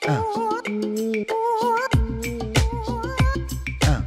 А. А.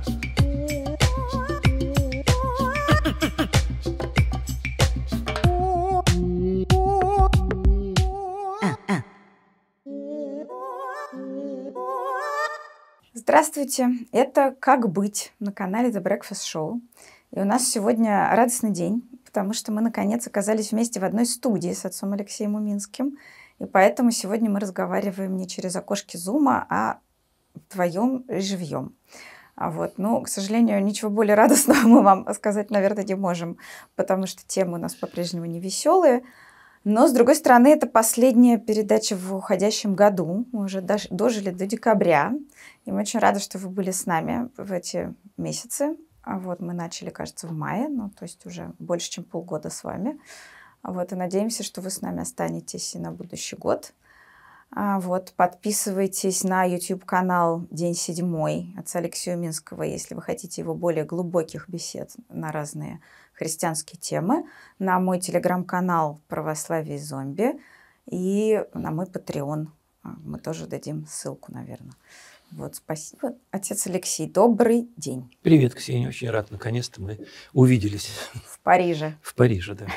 Здравствуйте, это «Как быть» на канале The Breakfast Show. И у нас сегодня радостный день, потому что мы, наконец, оказались вместе в одной студии с отцом Алексеем Уминским. И поэтому сегодня мы разговариваем не через окошки Зума, а вдвоем и живьем. Но, к сожалению, ничего более радостного мы вам сказать, наверное, не можем, потому что темы у нас по-прежнему не веселые. Но, с другой стороны, это последняя передача в уходящем году. Мы уже дожили до декабря. И мы очень рады, что вы были с нами в эти месяцы. Мы начали, кажется, в мае, то есть уже больше, чем полгода с вами. И надеемся, что вы с нами останетесь и на будущий год. Подписывайтесь на YouTube-канал «День седьмой» отца Алексея Уминского, если вы хотите его более глубоких бесед на разные христианские темы, на мой телеграм-канал «Православие и зомби» и на мой Patreon. Мы тоже дадим ссылку, наверное. Спасибо. Отец Алексей, добрый день. Привет, Ксения, очень рад. Наконец-то мы увиделись. В Париже. В Париже, да.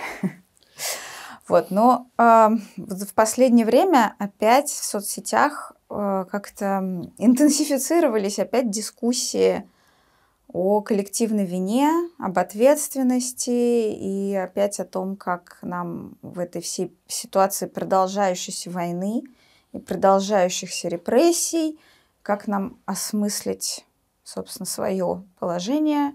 В последнее время опять в соцсетях как-то интенсифицировались опять дискуссии о коллективной вине, об ответственности и опять о том, как нам в этой всей ситуации продолжающейся войны и продолжающихся репрессий, как нам осмыслить, собственно, свое положение,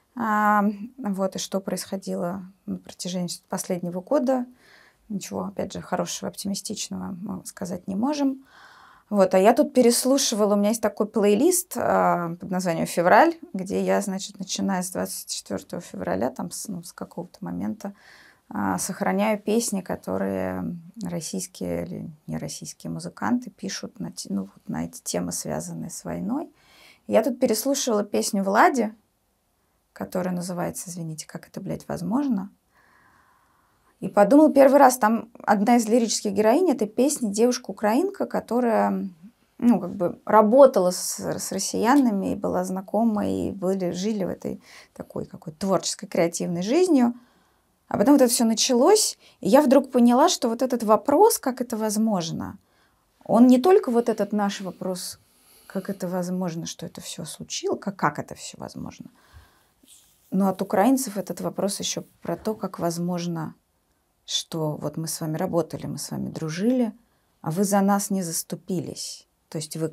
и что происходило на протяжении последнего года. Ничего, опять же, хорошего, оптимистичного мы сказать не можем. А я тут переслушивала, у меня есть такой плейлист под названием «Февраль», где я, начиная с 24 февраля, с какого-то момента, сохраняю песни, которые российские или нероссийские музыканты пишут на эти темы, связанные с войной. Я тут переслушивала песню Влади, которая называется, извините, «Как это, блядь, возможно?». И подумала первый раз, там одна из лирических героинь этой песни девушка-украинка, которая работала с россиянами и была знакома, и жили в этой такой какой-то творческой, креативной жизнью. А потом это все началось, и я вдруг поняла, что этот вопрос, как это возможно, он не только этот наш вопрос, как это возможно, что это все случилось, как это все возможно, но от украинцев этот вопрос еще про то, как возможно, что мы с вами работали, мы с вами дружили, а вы за нас не заступились. То есть вы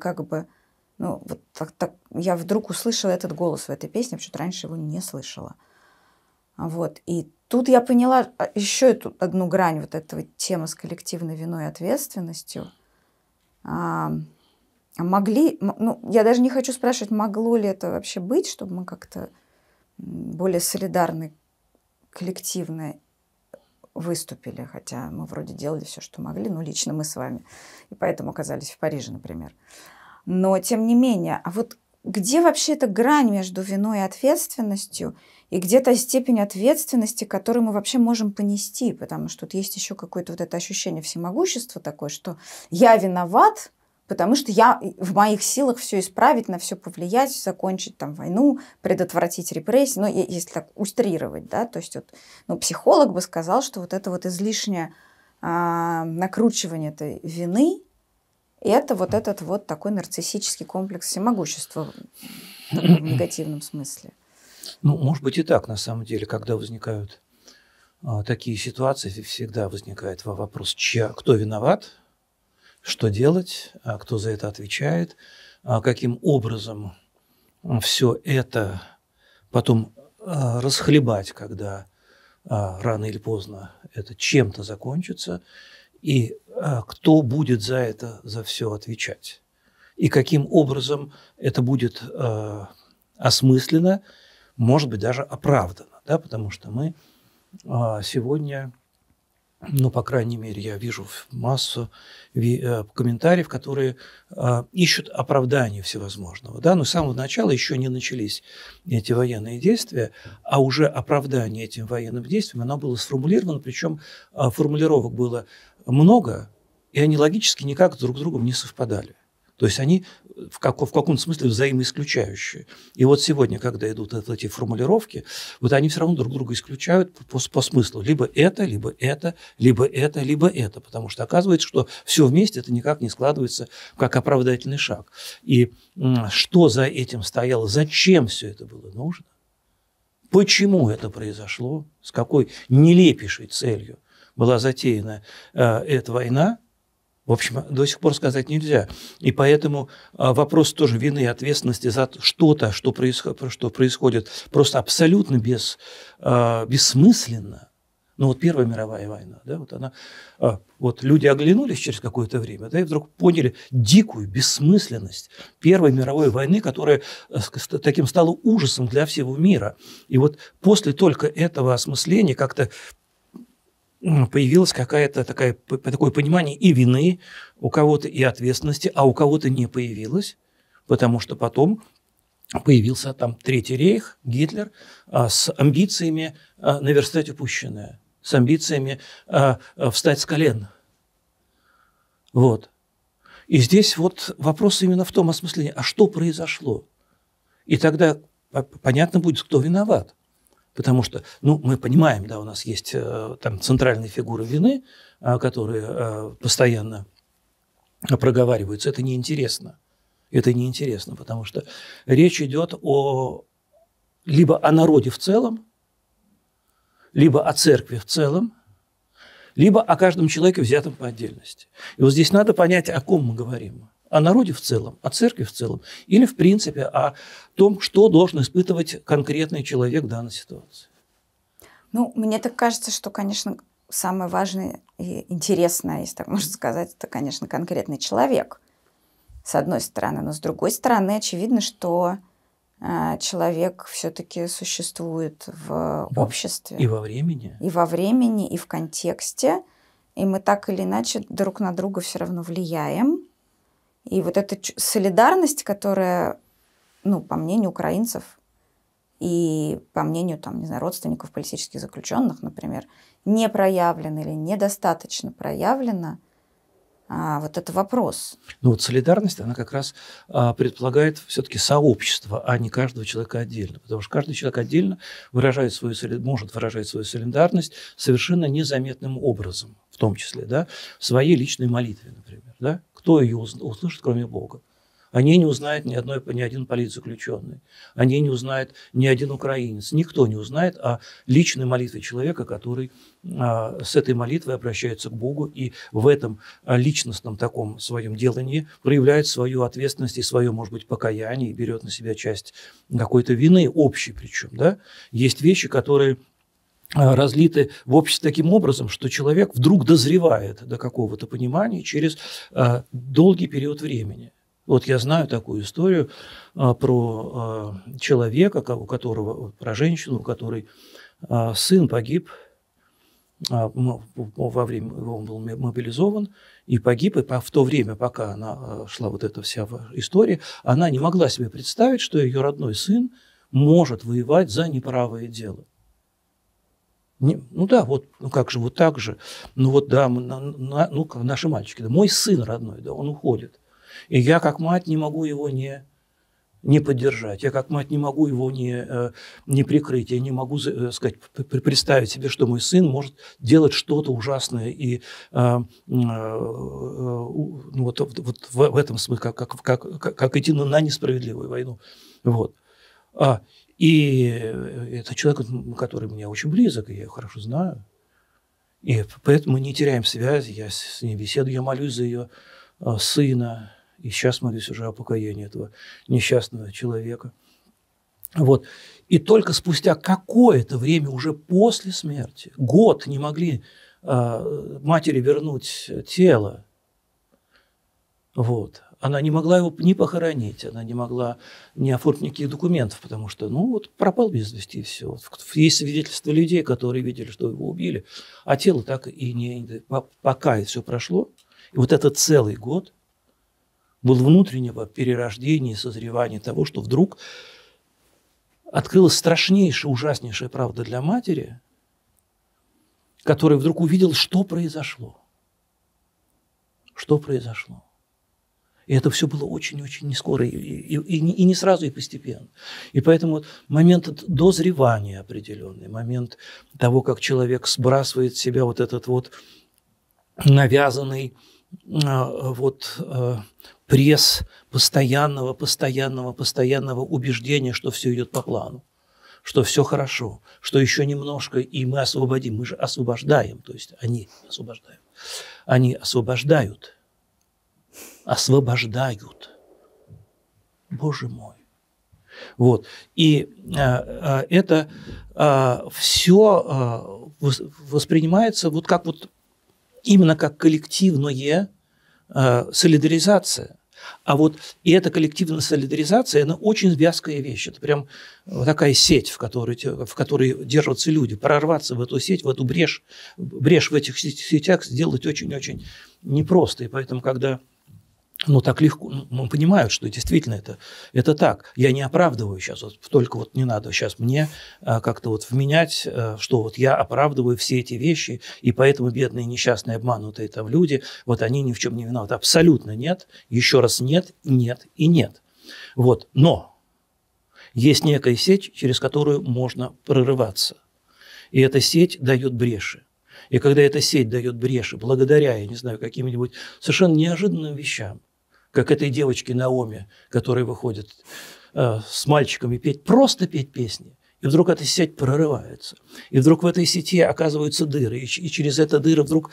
я вдруг услышала этот голос в этой песне, потому что раньше его не слышала. И тут я поняла еще эту одну грань этого темы с коллективной виной и ответственностью. Я даже не хочу спрашивать, могло ли это вообще быть, чтобы мы как-то более солидарны, коллективно выступили, хотя мы вроде делали все, что могли, лично мы с вами, и поэтому оказались в Париже, например. Но, тем не менее, где вообще эта грань между виной и ответственностью, и где та степень ответственности, которую мы вообще можем понести, потому что тут есть еще какое-то это ощущение всемогущества такое, что я виноват, потому что в моих силах все исправить, на все повлиять, закончить войну, предотвратить репрессии, если так утрировать, да, то есть психолог бы сказал, что это излишнее накручивание этой вины, это этот такой нарциссический комплекс всемогущества в негативном смысле. Может быть и так, на самом деле, когда возникают такие ситуации, всегда возникает вопрос, кто виноват, что делать, кто за это отвечает, каким образом все это потом расхлебать, когда рано или поздно это чем-то закончится, и кто будет за все отвечать, и каким образом это будет осмысленно, может быть, даже оправдано, да, потому что мы сегодня... по крайней мере, я вижу массу комментариев, которые ищут оправдание всевозможного. Да? Но с самого начала еще не начались эти военные действия, а уже оправдание этим военным действиям, оно было сформулировано, причем формулировок было много, и они логически никак друг с другом не совпадали. То есть они в каком-то смысле взаимоисключающие. И вот сегодня, когда идут эти формулировки, вот они все равно друг друга исключают по смыслу. Либо это, либо это, либо это, либо это. Потому что оказывается, что все вместе это никак не складывается как оправдательный шаг. И что за этим стояло, зачем все это было нужно, почему это произошло, с какой нелепейшей целью была затеяна эта война, в общем, до сих пор сказать нельзя. И поэтому вопрос тоже вины и ответственности за что-то, что происходит просто абсолютно бессмысленно. Ну вот Первая мировая война, да, вот она, вот люди оглянулись через какое-то время, да, и вдруг поняли дикую бессмысленность Первой мировой войны, которая таким стала ужасом для всего мира. И вот после только этого осмысления как-то появилось какое-то такое понимание и вины у кого-то, и ответственности, а у кого-то не появилось, потому что потом появился там Третий рейх, Гитлер, с амбициями наверстать упущенное, с амбициями встать с колен. Вот. И здесь вот вопрос именно в том осмыслении, а что произошло? И тогда понятно будет, кто виноват. Потому что, ну, мы понимаем, да, у нас есть там центральные фигуры вины, которые постоянно проговариваются. Это неинтересно. Это неинтересно, потому что речь идет либо о народе в целом, либо о церкви в целом, либо о каждом человеке, взятом по отдельности. И вот здесь надо понять, о ком мы говорим. О народе в целом, о церкви в целом, или, в принципе, о том, что должен испытывать конкретный человек в данной ситуации. Ну, мне так кажется, что, конечно, самое важное и интересное, если так можно сказать, это, конечно, конкретный человек, с одной стороны. Но с другой стороны, очевидно, что человек все-таки существует в обществе. И во времени. И во времени, и в контексте. И мы так или иначе друг на друга все равно влияем. И вот эта солидарность, которая, ну, по мнению украинцев и по мнению, там, не знаю, родственников политических заключенных, например, не проявлена или недостаточно проявлена, вот это вопрос. Ну вот солидарность, она как раз предполагает все-таки сообщество, а не каждого человека отдельно. Потому что каждый человек отдельно может выражать свою солидарность совершенно незаметным образом, в том числе, да, в своей личной молитве, например. Да? Кто ее услышит, кроме Бога? О ней не узнает ни один политзаключенный, о ней не узнает ни один украинец, никто не узнает о личной молитве человека, который с этой молитвой обращается к Богу и в этом личностном таком своем делании проявляет свою ответственность и свое, может быть, покаяние и берет на себя часть какой-то вины, общей причем. Да? Есть вещи, которые разлиты в обществе таким образом, что человек вдруг дозревает до какого-то понимания через долгий период времени. Вот я знаю такую историю про человека, про женщину, у которой сын погиб во время, он был мобилизован и погиб, и в то время, пока она шла вот эта вся история, она не могла себе представить, что ее родной сын может воевать за неправое дело. Ну да, вот, ну как же, вот так же, ну вот да, наши мальчики, да, мой сын родной, да, он уходит. И я, как мать, не могу его не поддержать. Я, как мать, не могу его не прикрыть. Я не могу, сказать, представить себе, что мой сын может делать что-то ужасное. И вот в этом смысле, как идти на несправедливую войну. Вот. И это человек, который мне очень близок, и я его хорошо знаю. И поэтому мы не теряем связи. Я с ней беседую, я молюсь за ее сына. И сейчас молюсь уже о покаянии этого несчастного человека. Вот. И только спустя какое-то время, уже после смерти, год не могли матери вернуть тело. Вот. Она не могла его ни похоронить, она не могла не оформить никаких документов, потому что, ну, вот пропал без вести и все. Есть свидетельства людей, которые видели, что его убили, а тело так и не... Пока все прошло, и вот этот целый год был внутреннего перерождения и созревания того, что вдруг открылась страшнейшая, ужаснейшая правда для матери, которая вдруг увидела, что произошло. Что произошло. И это все было очень-очень не скоро, и не сразу, и постепенно. И поэтому вот момент дозревания определенный, момент того, как человек сбрасывает с себя вот этот вот навязанный пресс постоянного убеждения, что все идет по плану, что все хорошо, что еще немножко, и мы освободим. Мы же освобождаем, то есть они освобождают. Они освобождают. Боже мой. Вот. И это все воспринимается вот как вот именно как коллективная солидаризация. А вот и эта коллективная солидаризация, она очень вязкая вещь. Это прям такая сеть, в которой держатся люди. Прорваться в эту сеть, в эту брешь в этих сетях сделать очень-очень непросто. И поэтому, когда так легко, понимают, что действительно это так. Я не оправдываю сейчас, только не надо сейчас мне как-то вменять, что я оправдываю все эти вещи, и поэтому бедные, несчастные, обманутые там люди, они ни в чем не виноваты. Абсолютно нет, еще раз нет, нет и нет. Но есть некая сеть, через которую можно прорываться, и эта сеть дает бреши. И когда эта сеть дает бреши, благодаря, я не знаю, каким-нибудь совершенно неожиданным вещам, как этой девочке Наоми, которая выходит с мальчиками просто петь песни, и вдруг эта сеть прорывается, и вдруг в этой сети оказываются дыры, и через это дыры вдруг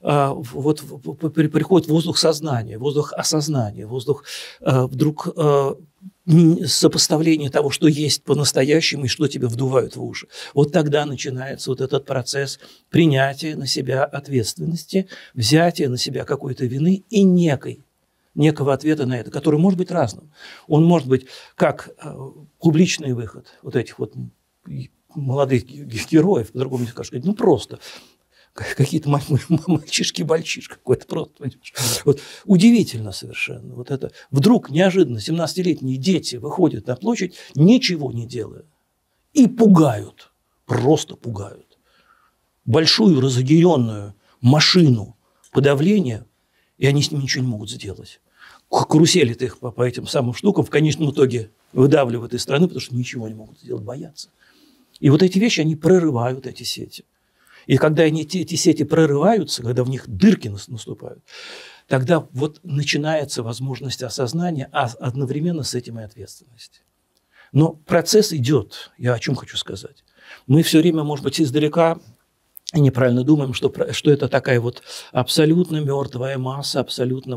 приходит воздух сознания, воздух осознания, воздух вдруг сопоставление того, что есть по-настоящему и что тебе вдувают в уши. Тогда начинается этот процесс принятия на себя ответственности, взятия на себя какой-то вины и некого ответа на это, который может быть разным. Он может быть как публичный выход этих молодых героев, по-другому не скажешь, просто какие-то мальчишки-бальчишки какой-то просто, понимаешь? Удивительно совершенно. Это вдруг неожиданно 17-летние дети выходят на площадь, ничего не делая, и пугают, просто пугают. Большую разъяренную машину подавления, и они с ним ничего не могут сделать. Каруселит их по этим самым штукам, в конечном итоге выдавливают из страны, потому что ничего не могут сделать, боятся. И эти вещи, они прорывают эти сети. И когда эти сети прорываются, когда в них дырки наступают, тогда начинается возможность осознания, а одновременно с этим и ответственности. Но процесс идет. Я о чем хочу сказать. Мы все время, может быть, издалека неправильно думаем, что это такая абсолютно мертвая масса, абсолютно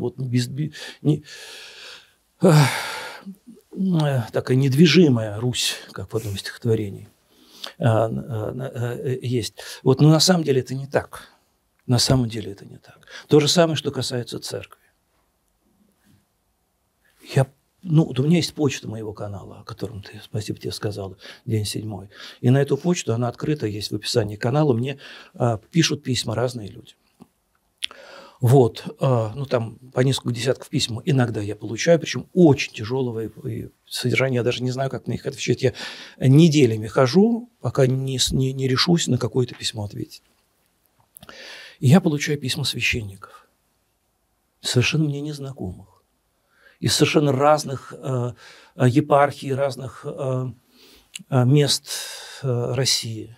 такая недвижимая Русь, как в одном из стихотворений есть. Но на самом деле это не так. На самом деле это не так. То же самое, что касается церкви. У меня есть почта моего канала, о котором ты, спасибо тебе, сказала, день 7. И на эту почту, она открыта, есть в описании канала, мне пишут письма разные люди. Там по несколько десятков писем иногда я получаю, причем очень тяжелого содержания, я даже не знаю, как на них отвечать. Я неделями хожу, пока не решусь на какое-то письмо ответить. И я получаю письма священников, совершенно мне незнакомых, из совершенно разных епархий, разных мест России,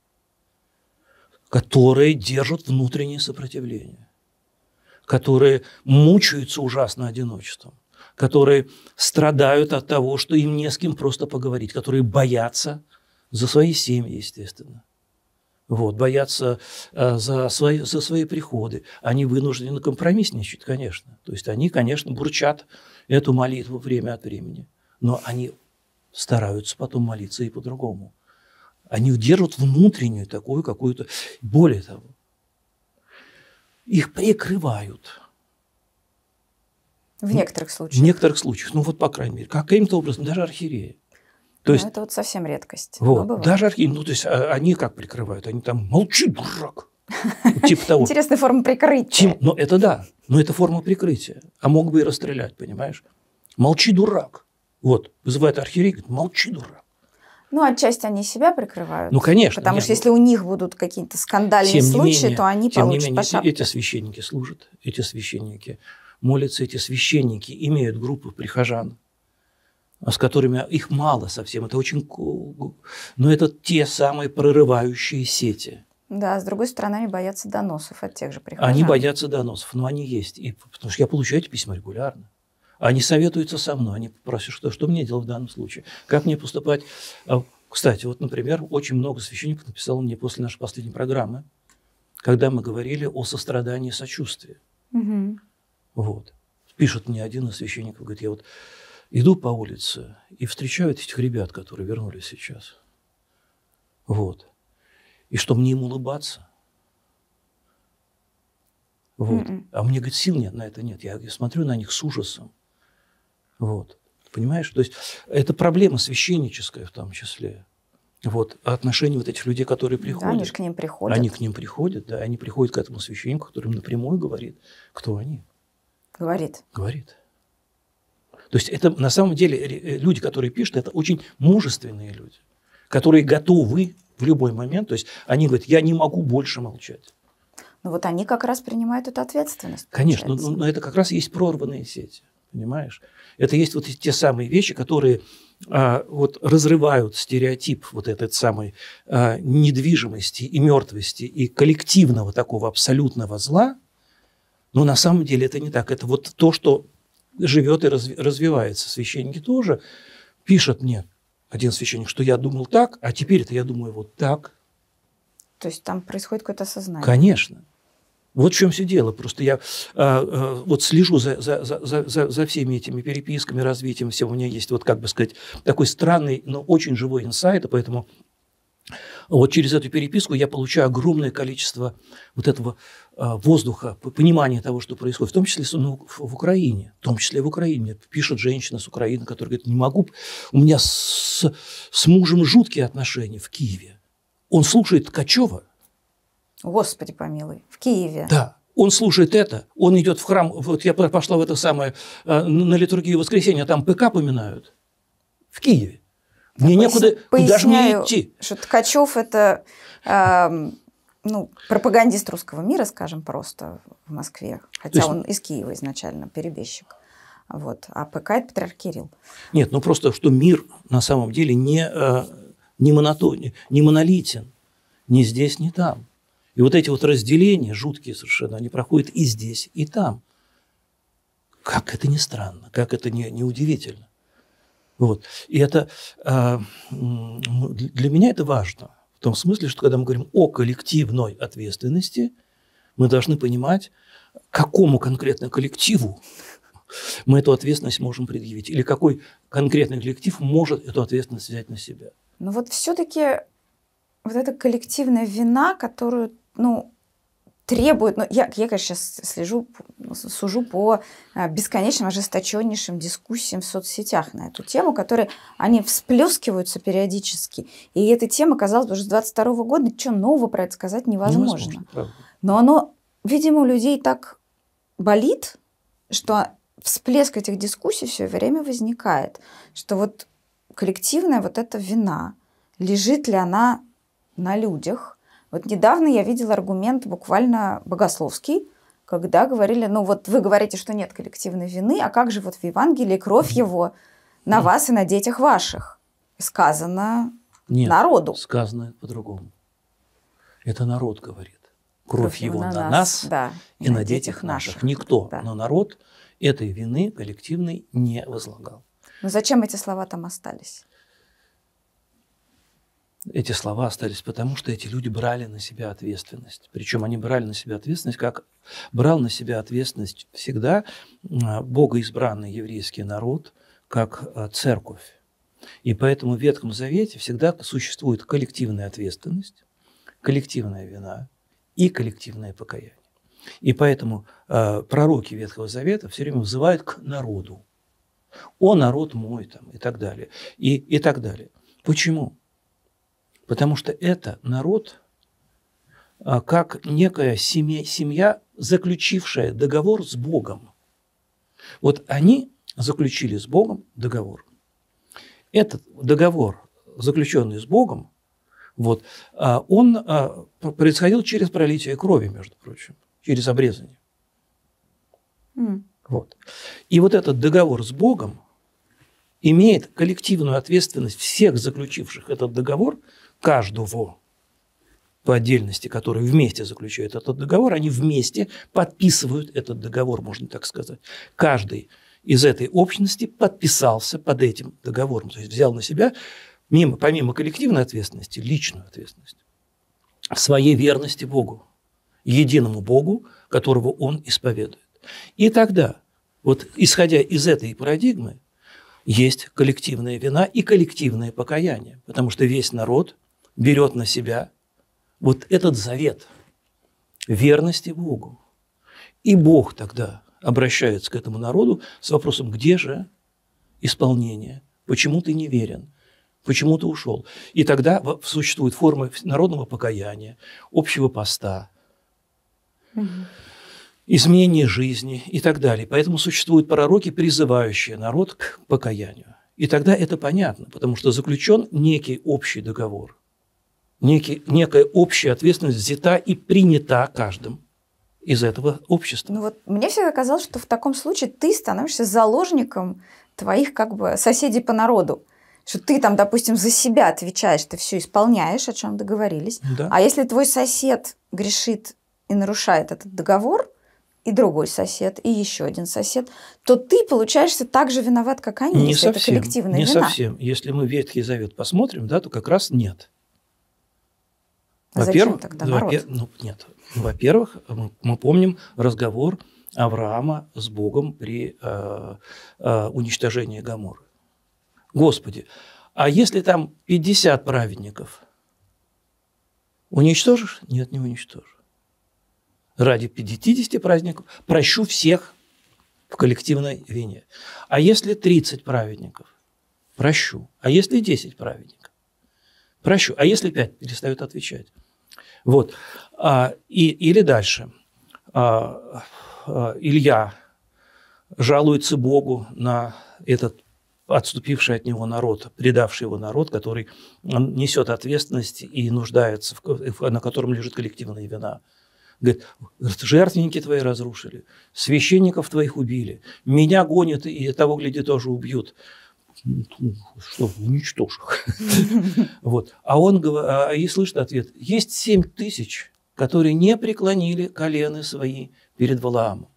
которые держат внутреннее сопротивление, которые мучаются ужасно одиночеством, которые страдают от того, что им не с кем просто поговорить, которые боятся за свои семьи, естественно. Боятся за свои приходы. Они вынуждены компромиссничать, конечно. То есть они, конечно, бурчат эту молитву время от времени, но они стараются потом молиться и по-другому. Они держат внутреннюю такую какую-то... Более того, их прикрывают. В некоторых случаях. В некоторых случаях. По крайней мере, каким-то образом, даже архиереи. То есть, это совсем редкость. Даже архиереи, то есть они как прикрывают? Они там молчи, дурак. Типа того. Интересная форма прикрытия. Но это да, но это форма прикрытия. А мог бы и расстрелять, понимаешь? Молчи, дурак. Вызывает архиерей, говорит, молчи, дурак. Отчасти они себя прикрывают. Конечно. Потому что если у них будут какие-то скандальные случаи, то они получат по шапке. Эти священники служат, эти священники молятся эти священники, имеют группу прихожан, с которыми их мало совсем, это очень, но это те самые прорывающие сети. Да, с другой стороны, они боятся доносов от тех же прихожан. Они боятся доносов, но они есть, потому что я получаю эти письма регулярно. Они советуются со мной, они просят, что мне делать в данном случае, как мне поступать. Кстати, вот, например, очень много священников написало мне после нашей последней программы, когда мы говорили о сострадании и сочувствии. Угу. Вот. Пишет мне один из священников, говорит, я вот иду по улице и встречаю этих ребят, которые вернулись сейчас. Вот. И что, мне им улыбаться? Вот. А мне, говорит, сил нет на это нет. Я смотрю на них с ужасом. Вот. Понимаешь? То есть это проблема священническая в том числе. Вот. Отношения вот этих людей, которые приходят. Да, они же к ним приходят. Они к ним приходят, да. Они приходят к этому священнику, который им напрямую говорит, кто они. Говорит. Говорит. То есть это на самом деле люди, которые пишут, это очень мужественные люди, которые готовы в любой момент. То есть они говорят, я не могу больше молчать. Ну вот они как раз принимают эту ответственность. Конечно, но это как раз есть прорванные сети. Понимаешь? Это есть вот те самые вещи, которые вот разрывают стереотип вот этой самой недвижимости и мертвости и коллективного такого абсолютного зла. Но на самом деле это не так. Это вот то, что живет и развивается. Священники тоже пишут мне, один священник, что я думал так, а теперь это я думаю вот так. То есть там происходит какое-то осознание. Конечно. Вот в чем все дело. Просто я вот слежу за всеми этими переписками, развитием всего. У меня есть, вот как бы сказать, такой странный, но очень живой инсайт, и поэтому вот через эту переписку я получаю огромное количество вот этого воздуха, понимания того, что происходит, в том числе в Украине. В том числе в Украине. Пишет женщина с Украины, которая говорит, не могу, у меня с мужем жуткие отношения в Киеве. Он слушает Ткачева. Господи помилуй, в Киеве. Да, он слушает это, он идет в храм, вот я пошла в это самое, на литургию воскресенья, там ПК поминают, в Киеве. Мне некуда, куда же мне идти? Что Ткачев – это пропагандист русского мира, скажем просто, в Москве. Хотя он из Киева изначально, перебежчик. Вот. А ПК – это Патриарх Кирилл. Нет, просто что мир на самом деле не монолитен, ни здесь, ни там. И вот эти вот разделения, жуткие совершенно, они проходят и здесь, и там. Как это ни странно, как это не удивительно. Вот. И это для меня это важно. В том смысле, что когда мы говорим о коллективной ответственности, мы должны понимать, какому конкретно коллективу мы эту ответственность можем предъявить. Или какой конкретный коллектив может эту ответственность взять на себя. Но вот все-таки вот эта коллективная вина, которую требует... Я, конечно, сейчас сужу по бесконечным, ожесточеннейшим дискуссиям в соцсетях на эту тему, которые, они всплескиваются периодически. И эта тема, казалось бы, уже с 22 года, ничего нового про это сказать невозможно. Но оно, видимо, у людей так болит, что всплеск этих дискуссий все время возникает. Что вот коллективная вот эта вина, лежит ли она на людях? Вот недавно я видела аргумент буквально богословский, когда говорили, вот вы говорите, что нет коллективной вины, а как же вот в Евангелии кровь его на вас и на детях ваших? Сказано народу. Нет, сказано по-другому. Это народ говорит. Кровь его на нас да, и на детях наших. Никто, но народ этой вины коллективной не возлагал. Но зачем эти слова там остались? Эти слова остались потому, что эти люди брали на себя ответственность. Причем они брали на себя ответственность, как брал на себя ответственность всегда богоизбранный еврейский народ, как церковь. И поэтому в Ветхом Завете всегда существует коллективная ответственность, коллективная вина и коллективное покаяние. И поэтому пророки Ветхого Завета все время взывают к народу. «О, народ мой!» там, и так далее. И так далее. Почему? Потому что это народ, как некая семья, заключившая договор с Богом. Вот они заключили с Богом договор. Этот договор, заключенный с Богом, он происходил через пролитие крови, между прочим, через обрезание. Вот. И вот этот договор с Богом имеет коллективную ответственность всех заключивших этот договор, каждого по отдельности, которые вместе заключают этот договор, они вместе подписывают этот договор, можно так сказать. Каждый из этой общности подписался под этим договором, то есть взял на себя, помимо коллективной ответственности, личную ответственность в своей верности Богу, единому Богу, которого он исповедует. И тогда, вот исходя из этой парадигмы, есть коллективная вина и коллективное покаяние, потому что весь народ берет на себя вот этот завет верности Богу. И Бог тогда обращается к этому народу с вопросом: где же исполнение? Почему ты не верен? Почему ты ушел? И тогда существует форма народного покаяния, общего поста, изменение жизни и так далее. Поэтому существуют пророки, призывающие народ к покаянию. И тогда это понятно, потому что заключен некий общий договор, некая общая ответственность взята и принята каждым из этого общества. Ну вот мне всегда казалось, что в таком случае ты становишься заложником твоих как бы соседей по народу. Что ты там, допустим, за себя отвечаешь, ты все исполняешь, о чем договорились. Да. А если твой сосед грешит и нарушает этот договор, и другой сосед, и еще один сосед, то ты получаешься так же виноват, как они, Не если совсем, это коллективная не вина. совсем. Если мы Ветхий Завет посмотрим, да, то как раз нет. А зачем тогда народ? Нет. Во-первых, мы помним разговор Авраама с Богом при уничтожении Гоморры. Господи, а если там 50 праведников, уничтожишь? Нет, не уничтожишь. Ради 50 праздников прощу всех в коллективной вине. А если 30 праведников? Прощу. А если 10 праведников? Прощу. А если 5? Перестают отвечать. Вот. Или дальше. Илья жалуется Богу на этот отступивший от него народ, предавший его народ, который несет ответственность и нуждается, на котором лежит коллективная вина. Говорит: жертвенники твои разрушили, священников твоих убили, меня гонят и того, гляди, тоже убьют. Что, уничтожь их. Вот. И слышит ответ: есть 7000, которые не преклонили колены свои перед Валаамом.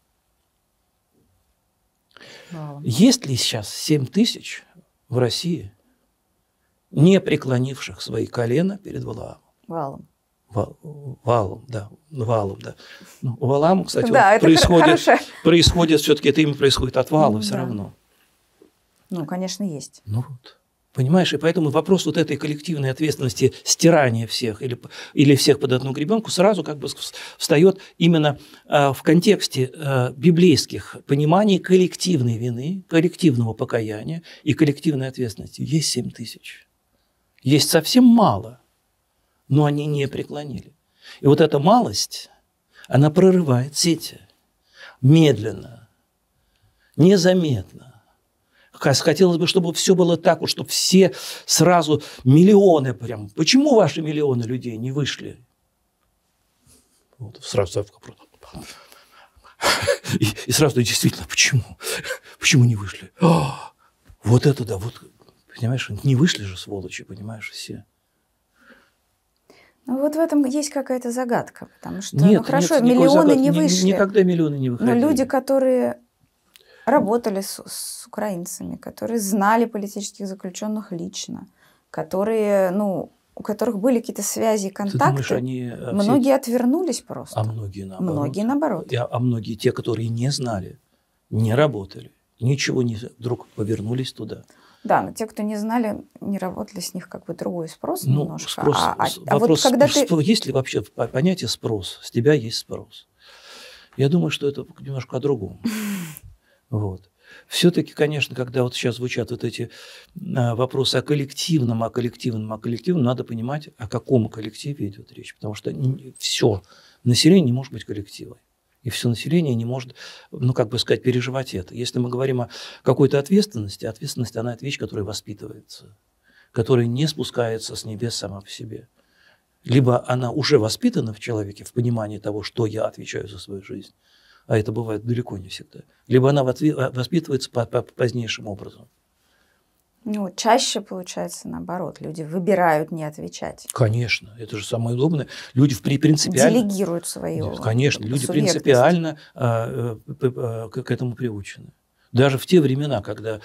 Есть ли сейчас 7000 в России, не преклонивших свои колена перед Валаамом? Валом, да. Ну, Валаам, кстати, да, происходит все-таки, это имя происходит от Вала, все равно. Ну, конечно, есть. Ну вот. Понимаешь, и поэтому вопрос вот этой коллективной ответственности, стирания всех или всех под одну гребенку сразу как бы встает именно в контексте библейских пониманий коллективной вины, коллективного покаяния и коллективной ответственности. Есть 7000. Есть совсем мало, но они не преклонили. И вот эта малость, она прорывает сети медленно, незаметно. Хотелось бы, чтобы все было так, чтобы все сразу миллионы прям. Почему ваши миллионы людей не вышли? Вот, сразу вопрос. И сразу действительно, почему? Почему не вышли? Вот это да, вот, понимаешь, не вышли же сволочи, понимаешь, все. Ну вот в этом есть какая-то загадка, потому что, нет, хорошо, нет, миллионы не вышли. Никогда миллионы не выходили. Но люди, которые работали с украинцами, которые знали политических заключенных лично, которые, у которых были какие-то связи, контакты, многие отвернулись просто. А многие наоборот. Многие наоборот. А многие те, которые не знали, не работали, ничего не вдруг повернулись туда. Да, но те, кто не знали, не работали, с них как бы другой спрос немножко. Спрос, вопрос, вот когда есть ли вообще понятие спрос? С тебя есть спрос. Я думаю, что это немножко о другом. Вот. Все-таки, конечно, когда вот сейчас звучат вот эти вопросы о коллективном, надо понимать, о каком коллективе идет речь. Потому что все население не может быть коллективом. И все население не может, переживать это. Если мы говорим о какой-то ответственности, ответственность, она – это вещь, которая воспитывается, которая не спускается с небес сама по себе. Либо она уже воспитана в человеке в понимании того, что я отвечаю за свою жизнь, а это бывает далеко не всегда, либо она воспитывается позднейшим образом. Ну, чаще получается наоборот. Люди выбирают не отвечать. Конечно, это же самое удобное. Люди принципиально... Делегируют свою Конечно, люди субъектность. принципиально к этому приучены. Даже в те времена, когда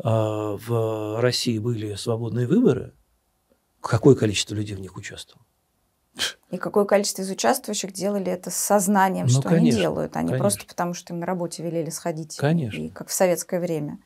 в России были свободные выборы, какое количество людей в них участвовало? И какое количество из участвующих делали это с сознанием, Ну, что они конечно, делают, а не конечно. просто потому, что им на работе велели сходить. Конечно. И как в советское время.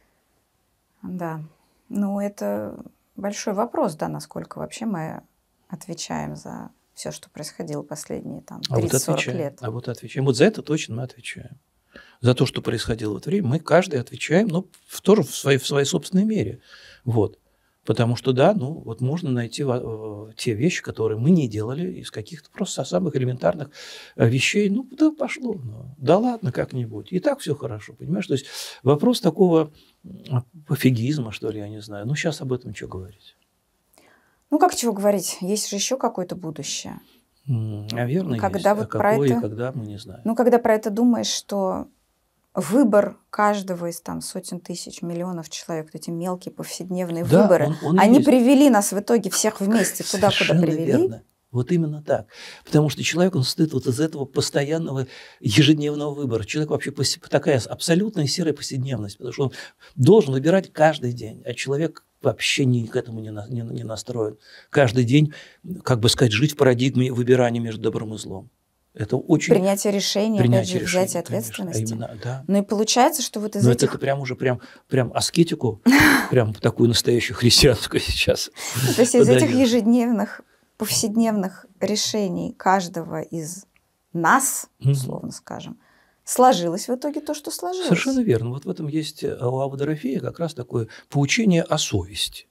Да. Ну, это большой вопрос, да, насколько вообще мы отвечаем за все, что происходило последние там 30-40 лет. А вот отвечаем. Вот за это точно мы отвечаем. За то, что происходило в это время, мы каждый отвечаем, но тоже в своей собственной мере. Вот. Потому что, да, ну, вот можно найти те вещи, которые мы не делали, из каких-то просто самых элементарных вещей. Ну, да, пошло. Ну, да ладно, как-нибудь. И так все хорошо, понимаешь? То есть вопрос такого пофигизма, что ли, я не знаю. Ну, сейчас об этом что говорить? Ну, как чего говорить? Есть же еще какое-то будущее. Наверное, когда есть. Вот а какое про это... и когда, мы не знаем. Ну, когда про это думаешь, что выбор каждого из там сотен тысяч, миллионов человек, вот эти мелкие повседневные выборы, они привели нас в итоге всех вместе туда, куда привели. Верно. Вот именно так. Потому что человек, он состоит вот из этого постоянного ежедневного выбора. Человек вообще такая абсолютная серая повседневность, потому что он должен выбирать каждый день, а человек вообще к этому не настроен. Каждый день, как бы сказать, жить в парадигме выбирания между добром и злом. Это очень... Принятие решения, опять же, взятие ответственности. Конечно, именно, да. Ну и получается, что вот из этих... Это прям уже прям аскетику, прям такую настоящую христианскую сейчас. То есть из этих ежедневных, повседневных решений каждого из нас, условно скажем, сложилось в итоге то, что сложилось. Совершенно верно. Вот в этом есть у Авва Дорофея как раз такое поучение о совести,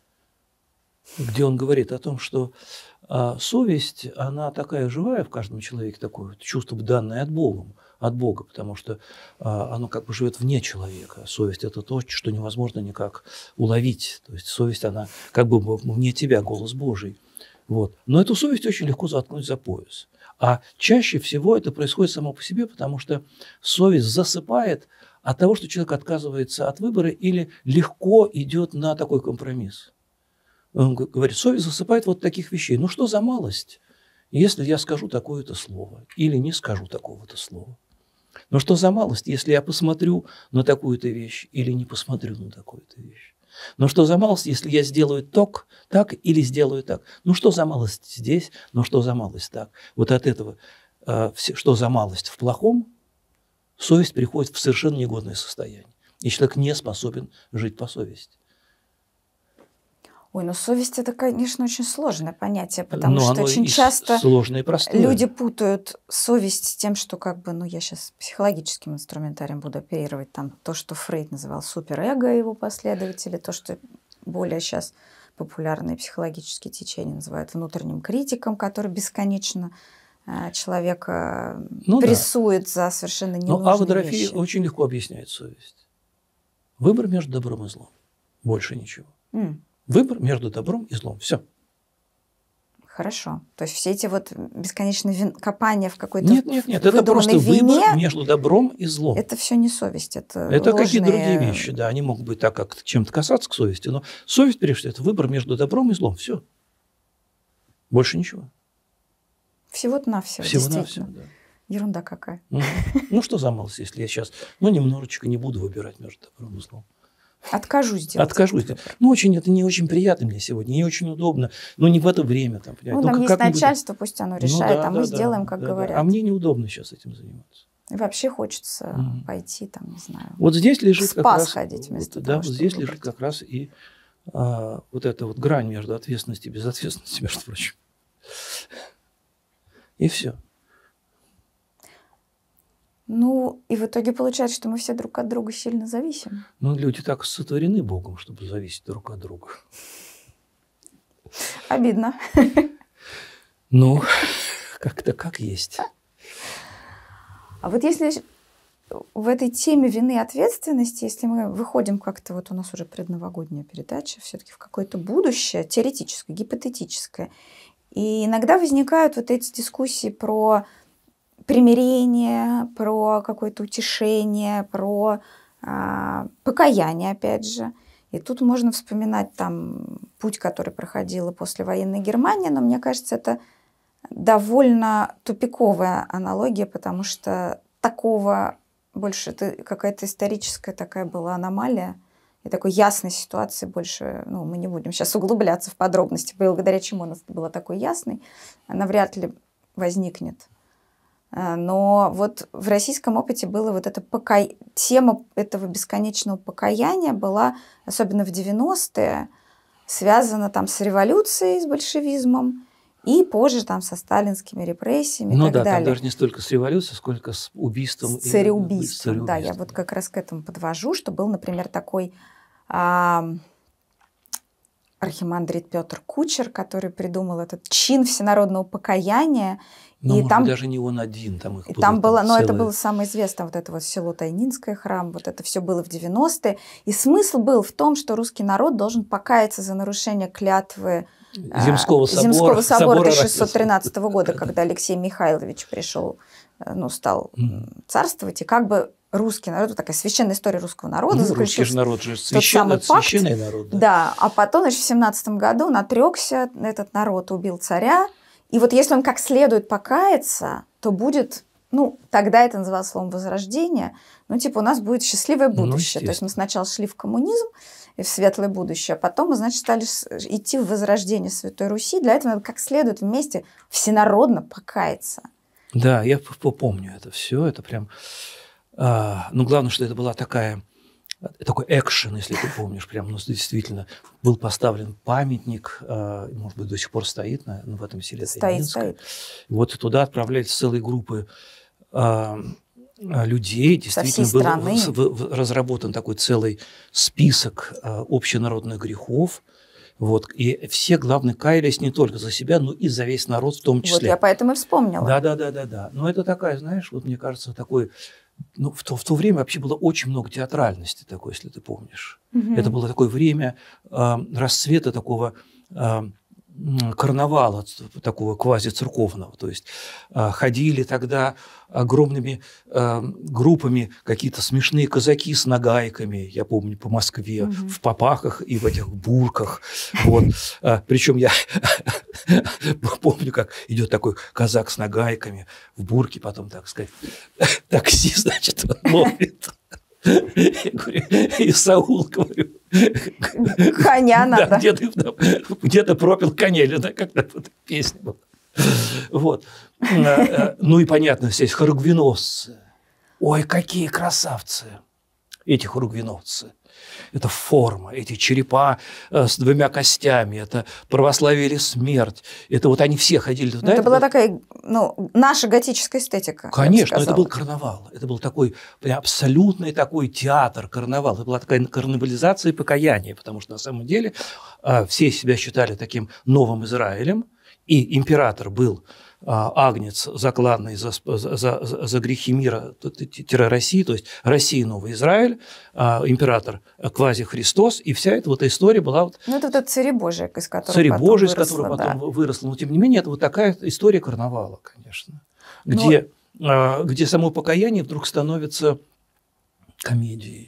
где он говорит о том, что совесть, она такая живая в каждом человеке, такое чувство, данное от Бога, потому что оно как бы живет вне человека. Совесть – это то, что невозможно никак уловить. То есть совесть, она как бы вне тебя, голос Божий. Вот. Но эту совесть очень легко заткнуть за пояс. А чаще всего это происходит само по себе, потому что совесть засыпает от того, что человек отказывается от выбора или легко идет на такой компромисс. Он говорит, совесть засыпает вот таких вещей. Ну что за малость, если я скажу такое-то слово или не скажу такого-то слова? Ну что за малость, если я посмотрю на такую-то вещь или не посмотрю на такую-то вещь? Ну что за малость, если я сделаю так или сделаю так? Ну что за малость здесь, ну что за малость так? Вот от этого, что за малость в плохом, совесть приходит в совершенно негодное состояние. И человек не способен жить по совести. Ой, ну совесть – это, конечно, очень сложное понятие, потому что очень часто люди путают совесть с тем, что как бы, ну я сейчас психологическим инструментарием буду оперировать, там то, что Фрейд называл суперэго, его последователи, то, что более сейчас популярные психологические течения называют внутренним критиком, который бесконечно человека прессует за совершенно ненужные вещи. Но Авва Дорофей очень легко объясняет совесть. Выбор между добром и злом. Больше ничего. Выбор между добром и злом. Все. Хорошо. То есть все эти вот бесконечные копания в какой-то Нет. Это просто выбор между добром и злом. Это все не совесть. Это какие-то другие вещи. Да, они могут быть так, как чем-то касаться к совести, но совесть, прежде всего, это выбор между добром и злом. Все. Больше ничего. Всего-то навсего. Всего-навсего, да. Ерунда какая. Ну что за малость, если я сейчас, немножечко не буду выбирать между добром и злом. Откажусь делать. Это не очень приятно мне сегодня, не очень удобно, но не в это время. Там есть начальство, пусть оно решает, мы сделаем, как говорят. А мне неудобно сейчас этим заниматься. И вообще хочется пойти, там, не знаю, вот здесь лежит в спа сходить вместо того, вот здесь лежит как раз и вот эта вот грань между ответственностью и безответственностью, между прочим. И все. Ну, и в итоге получается, что мы все друг от друга сильно зависим. Люди так сотворены Богом, чтобы зависеть друг от друга. Обидно. Как-то как есть. А вот если в этой теме вины и ответственности, если мы выходим как-то, вот у нас уже предновогодняя передача, все-таки в какое-то будущее, теоретическое, гипотетическое, и иногда возникают вот эти дискуссии про примирение, про какое-то утешение, про покаяние, опять же. И тут можно вспоминать там путь, который проходила послевоенная Германия, но мне кажется, это довольно тупиковая аналогия, потому что такого больше, это какая-то историческая такая была аномалия, и такой ясной ситуации больше, ну, мы не будем сейчас углубляться в подробности, благодаря чему у нас была такой ясной, она вряд ли возникнет. Но вот в российском опыте было вот это тема этого бесконечного покаяния была, особенно в 90-е, связана там с революцией, с большевизмом, и позже там со сталинскими репрессиями и так далее. Там даже не столько с революцией, сколько с убийством. С цареубийством, да, я вот как раз к этому подвожу, что был, например, такой архимандрит Петр Кучер, который придумал этот чин всенародного покаяния. Но, и там даже не он один, там их было. Там было, но это было самое известное, вот это вот село Тайнинское, храм, вот это все было в 90-е. И смысл был в том, что русский народ должен покаяться за нарушение клятвы Земского собора 1613 года, когда Алексей Михайлович пришел, ну, стал царствовать, и как бы русский народ, такая священная история русского народа. Ну, русский же народ же священный народ. Да, а потом, значит, в 17 году он отрекся, этот народ убил царя, и вот если он как следует покается, то будет, ну, тогда это называлось словом возрождение, ну, типа у нас будет счастливое будущее. То есть мы сначала шли в коммунизм и в светлое будущее, а потом мы, значит, стали идти в возрождение Святой Руси. Для этого надо как следует вместе всенародно покаяться. Да, я помню это все, это прям... Ну, главное, что это была такой экшен, если ты помнишь, прям, ну, действительно, был поставлен памятник, может быть, до сих пор стоит в этом селе Тайнинское. Вот туда отправлялись целые группы людей, действительно был разработан такой целый список общенародных грехов. Вот, и все, главное, каялись не только за себя, но и за весь народ в том числе. Вот я поэтому и вспомнила. Да. Но это такая, знаешь, вот мне кажется, такой... Ну, в то время вообще было очень много театральности такой, если ты помнишь. Это было такое время расцвета такого карнавала, такого квазицерковного. То есть ходили тогда огромными группами какие-то смешные казаки с нагайками, я помню, по Москве, в попахах и в этих бурках. Вот. Причем я помню, как идет такой казак с нагайками в бурке, потом, так сказать, такси, значит, он ловит. Я говорю, Исаул, говорю. Коня надо. Где-то пропил коня, или да, как-то вот песня была. Вот. Ну и понятно, здесь хоругвеносцы. Ой, какие красавцы эти хоругвеносцы. Это форма, эти черепа с двумя костями, это православие или смерть. Это вот они все ходили туда. Это была такая, ну, наша готическая эстетика. Конечно, это был карнавал. Это был такой абсолютный такой театр, карнавал. Это была такая карнавализация и покаяние, потому что на самом деле все себя считали таким новым Израилем, и император был агнец, закланный за грехи мира России, то есть Россия, Новый Израиль, император квази-Христос, и вся эта вот история была... Вот, ну, это Цари Божии, из которого потом выросла. Но, тем не менее, это вот такая история карнавала, конечно, где само покаяние вдруг становится комедией.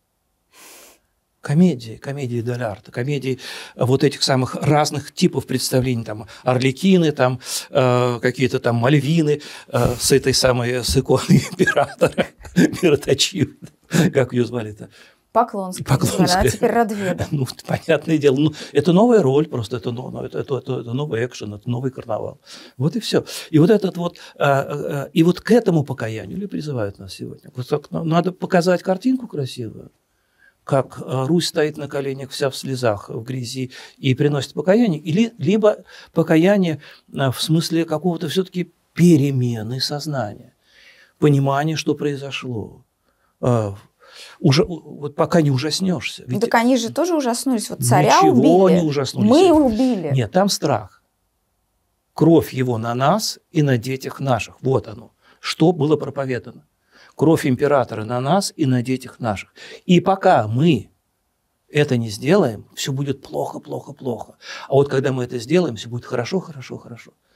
Комедии дель-арте, комедии вот этих самых разных типов представлений, там, Арлекины, там, какие-то там Мальвины с этой самой, с иконой императора, мироточивой, как ее звали-то? Поклонская. Она теперь Радведа. Ну, понятное дело. Ну, это новая роль, просто это новый экшен, это новый карнавал. Вот и все. И вот этот вот, и вот к этому покаянию призывают нас сегодня. Надо показать картинку красивую, как Русь стоит на коленях, вся в слезах, в грязи, и приносит покаяние, либо покаяние в смысле какого-то все-таки перемены сознания, понимания, что произошло. Уже, вот пока не ужаснешься. Ведь так они же тоже ужаснулись. Вот царя ничего убили, не ужаснулись. мы убили. Нет, там страх. Кровь его на нас и на детях наших. Вот оно. Что было проповедано. Кровь императора на нас и на детях наших. И пока мы это не сделаем, все будет плохо. А вот когда мы это сделаем, все будет хорошо.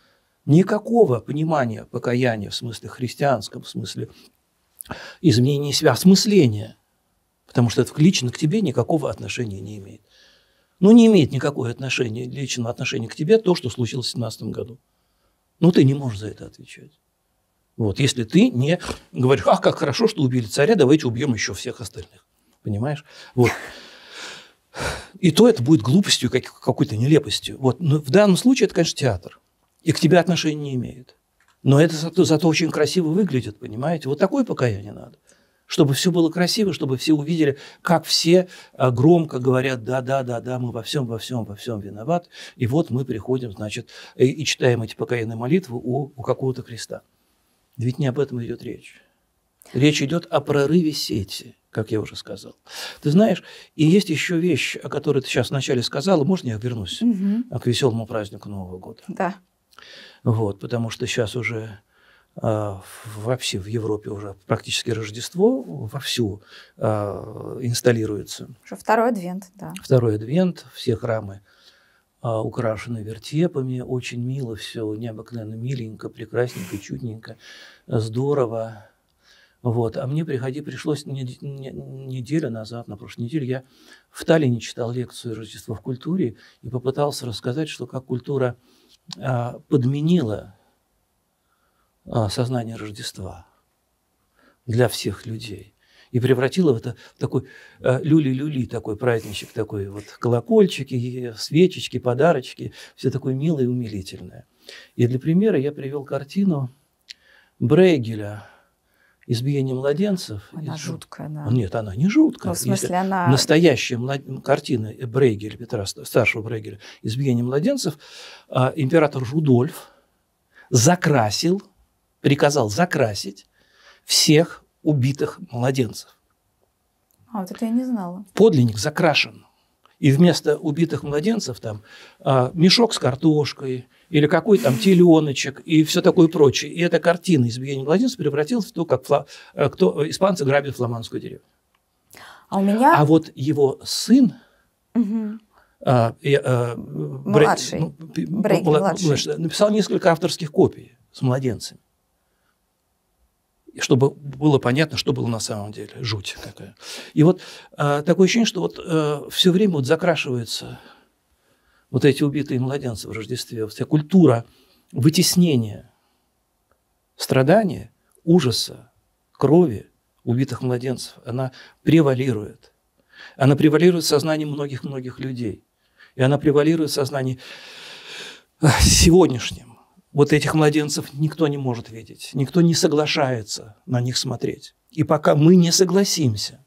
Никакого понимания покаяния в смысле христианском, в смысле изменения себя, осмысления, потому что это лично к тебе никакого отношения не имеет. Ну, не имеет никакого личного отношения к тебе то, что случилось в 2017 году. Ну, ты не можешь за это отвечать. Вот, если ты не говоришь, ах, как хорошо, что убили царя, давайте убьем еще всех остальных. Понимаешь? Вот. И то это будет глупостью, какой-то нелепостью. Вот. Но в данном случае это, конечно, театр. И к тебе отношения не имеет. Но это зато очень красиво выглядит, понимаете? Вот такое покаяние надо. Чтобы все было красиво, чтобы все увидели, как все громко говорят, да, мы во всем виноваты. И вот мы приходим, значит, и читаем эти покаянные молитвы у какого-то креста. Ведь не об этом идет речь. Речь идет о прорыве сети, как я уже сказал. Ты знаешь, и есть еще вещь, о которой ты сейчас вначале сказала. Можно я вернусь к веселому празднику Нового года? Да. Вот, потому что сейчас уже вообще в Европе уже практически Рождество вовсю инсталируется. Уже второй адвент, да. Второй адвент, все храмы украшены вертепами, очень мило все, необыкновенно миленько, прекрасненько, чудненько, здорово. Вот. А мне пришлось неделю назад, на прошлой неделе, я в Таллине читал лекцию «Рождество в культуре» и попытался рассказать, что как культура подменила сознание Рождества для всех людей и превратила в это в такой люли-люли, такой праздничек, такой вот колокольчики, свечечки, подарочки, все такое милое и умилительное. И для примера я привел картину Брейгеля «Избиение младенцев». Она жуткая, да. Нет, она не жуткая. Ну, в смысле, она... Настоящая картина Брейгеля, Петра, старшего Брейгеля, «Избиение младенцев», император Рудольф приказал закрасить всех убитых младенцев. А вот это я не знала. Подлинник закрашен. И вместо убитых младенцев там мешок с картошкой или какой там теленочек и все такое прочее. И эта картина «Избиение младенцев» превратилась в то, как испанцы грабят фламандскую деревню. А вот его сын, младший, Брейгель, написал несколько авторских копий с младенцами. Чтобы было понятно, что было на самом деле. Жуть какая. И вот такое ощущение, что вот все время вот закрашиваются вот эти убитые младенцы в Рождестве. Вся культура вытеснения страдания, ужаса, крови убитых младенцев, она превалирует. Она превалирует в сознании многих-многих людей. И она превалирует в сознании сегодняшнем. Вот этих младенцев никто не может видеть, никто не соглашается на них смотреть. И пока мы не согласимся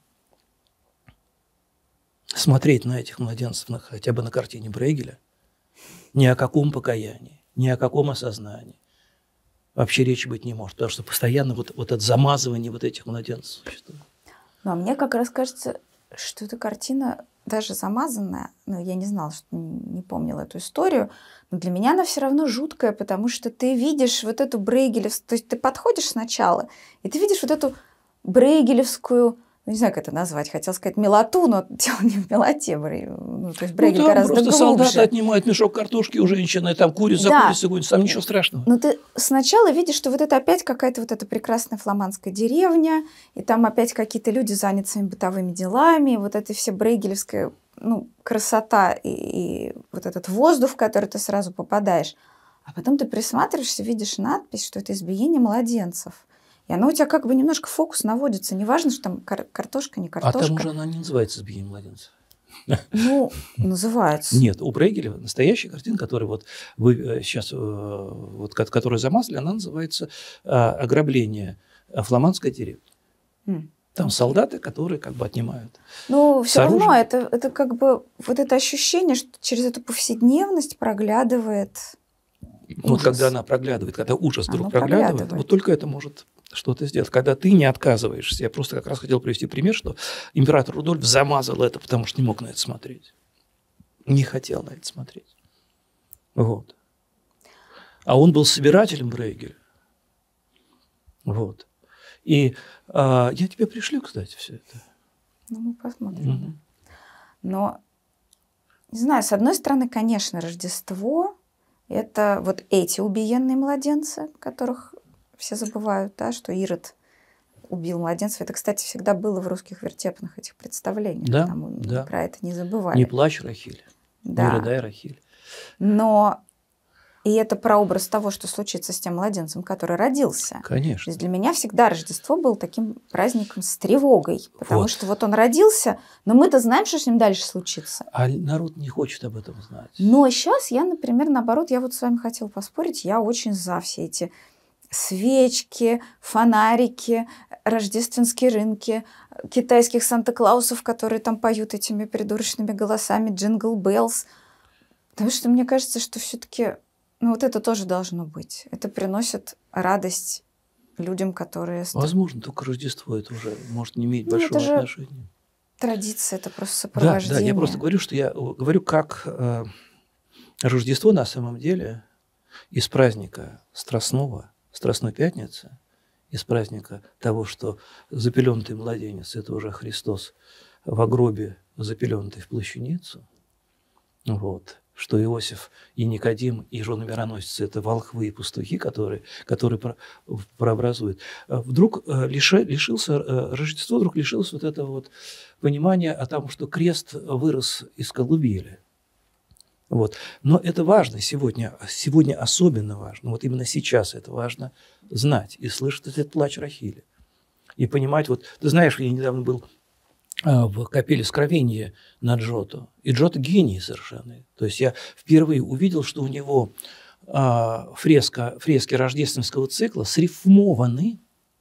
смотреть на этих младенцев хотя бы на картине Брейгеля, ни о каком покаянии, ни о каком осознании вообще речи быть не может, потому что постоянно вот это замазывание вот этих младенцев существует. Ну, а мне как раз кажется, что эта картина даже замазанная, я не знала, не помнила эту историю, но для меня она все равно жуткая, потому что ты видишь вот эту брейгелевскую, то есть ты подходишь сначала, и ты видишь вот эту брейгелевскую, не знаю, как это назвать, хотел сказать милоту, но дело не в милоте, то есть Брейгель гораздо просто глубже. Солдаты отнимают мешок картошки у женщины, там курица гонится, там ничего страшного. Но ты сначала видишь, что вот это опять какая-то вот эта прекрасная фламандская деревня, и там опять какие-то люди заняты своими бытовыми делами, и вот эта вся брейгелевская красота и вот этот воздух, в который ты сразу попадаешь. А потом ты присматриваешься, видишь надпись, что это избиение младенцев. И оно у тебя как бы немножко фокус наводится. Неважно, что там картошка, не картошка. А там уже она не называется «Избиение младенцев». Называется. Нет, у Брейгеля настоящая картина, которую вот вы сейчас, которую замазали, она называется «Ограбление фламандской деревни». Там солдаты, которые как бы отнимают. Ну, все равно это как бы вот это ощущение, что через эту повседневность проглядывает ужас. Вот когда она проглядывает, когда ужас вдруг проглядывает, вот только это может что-то сделать. Когда ты не отказываешься. Я просто как раз хотел привести пример, что император Рудольф замазал это, потому что не мог на это смотреть. Не хотел на это смотреть. Вот. А он был собирателем Брейгеля. Вот. И я тебе пришлю, кстати, все это. Ну, мы посмотрим. Но, не знаю, с одной стороны, конечно, Рождество Это вот эти убиенные младенцы, которых все забывают, да, что Ирод убил младенцев. Это, кстати, всегда было в русских вертепных этих представлениях. Да, Там да. про это не забывали. Не плачь, Рахиль, да. не рыдай, Рахиль. Но и это прообраз того, что случится с тем младенцем, который родился. Конечно. То есть для меня всегда Рождество было таким праздником с тревогой, потому что вот он родился, но мы-то знаем, что с ним дальше случится. А народ не хочет об этом знать. Но сейчас я, например, наоборот, я вот с вами хотела поспорить, я очень за все эти свечки, фонарики, рождественские рынки, китайских Санта-Клаусов, которые там поют этими придурочными голосами, джингл беллс. Потому что мне кажется, что все-таки вот это тоже должно быть. Это приносит радость людям, которые... Возможно, только Рождество это уже может не иметь большого отношения. Традиция, это просто сопровождение. Да, я просто говорю, что я говорю, как Рождество на самом деле из праздника Страстной Пятницы, из праздника того, что запеленутый младенец – это уже Христос в гробе, запеленутый в плащаницу, вот, что Иосиф и Никодим, и жены мироносицы – это волхвы и пастухи, которые прообразуют. Вдруг Рождество вдруг лишилось вот этого вот понимания о том, что крест вырос из колыбели. Вот. Но это важно сегодня особенно важно, вот именно сейчас это важно знать и слышать этот плач Рахили. И понимать, вот, ты знаешь, я недавно был в капелле Скровенья на Джотто, и Джотто гений совершенно. То есть я впервые увидел, что у него фрески рождественского цикла срифмованы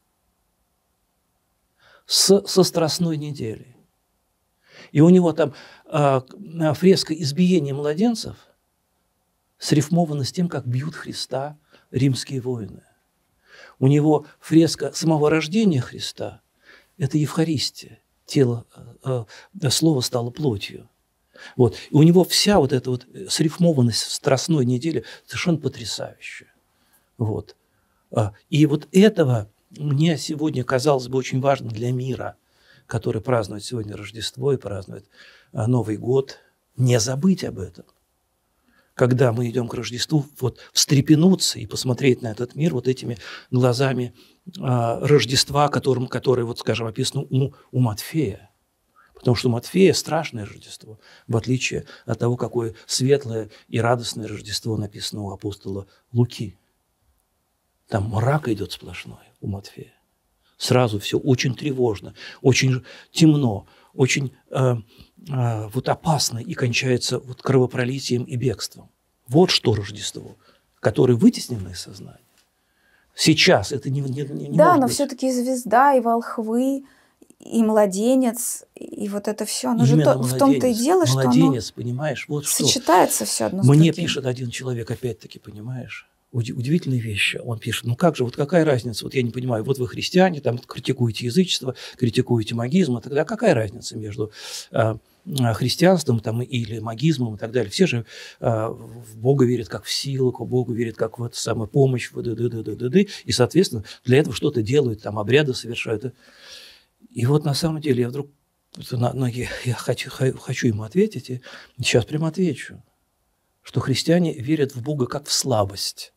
со Страстной недели. И у него там фреска избиения младенцев срифмована с тем, как бьют Христа римские воины. У него фреска самого рождения Христа – это Евхаристия, тело, слово стало плотью. Вот. И у него вся вот эта вот срифмованность в Страстной неделе совершенно потрясающая. Вот. И вот этого мне сегодня казалось бы очень важно для мира, который празднует сегодня Рождество и празднует Новый год, не забыть об этом. Когда мы идем к Рождеству, вот встрепенуться и посмотреть на этот мир вот этими глазами Рождества, которое вот, скажем, описано у Матфея. Потому что у Матфея страшное Рождество, в отличие от того, какое светлое и радостное Рождество написано у апостола Луки. Там мрак идет сплошной у Матфея. Сразу все очень тревожно, очень темно, очень вот опасно и кончается вот кровопролитием и бегством. Вот что Рождество, которое вытеснено из сознания. Сейчас это не да, может но быть. все-таки и звезда, и волхвы, и младенец, и вот это все. Оно же в том-то и дело, что младенец, понимаешь, вот сочетается все одно с Мне другим. пишет один человек, опять-таки, понимаешь, удивительные вещи. Он пишет, ну как же, вот какая разница, вот я не понимаю, вот вы христиане, там критикуете язычество, критикуете магизм, тогда какая разница между христианством там, или магизмом и так далее? Все же в Бога верят как в силу, в Бога верят как в эту самую помощь, и, соответственно, для этого что-то делают, там обряды совершают. И вот на самом деле я вдруг, я хочу ему ответить, и сейчас прямо отвечу, что христиане верят в Бога как в слабость.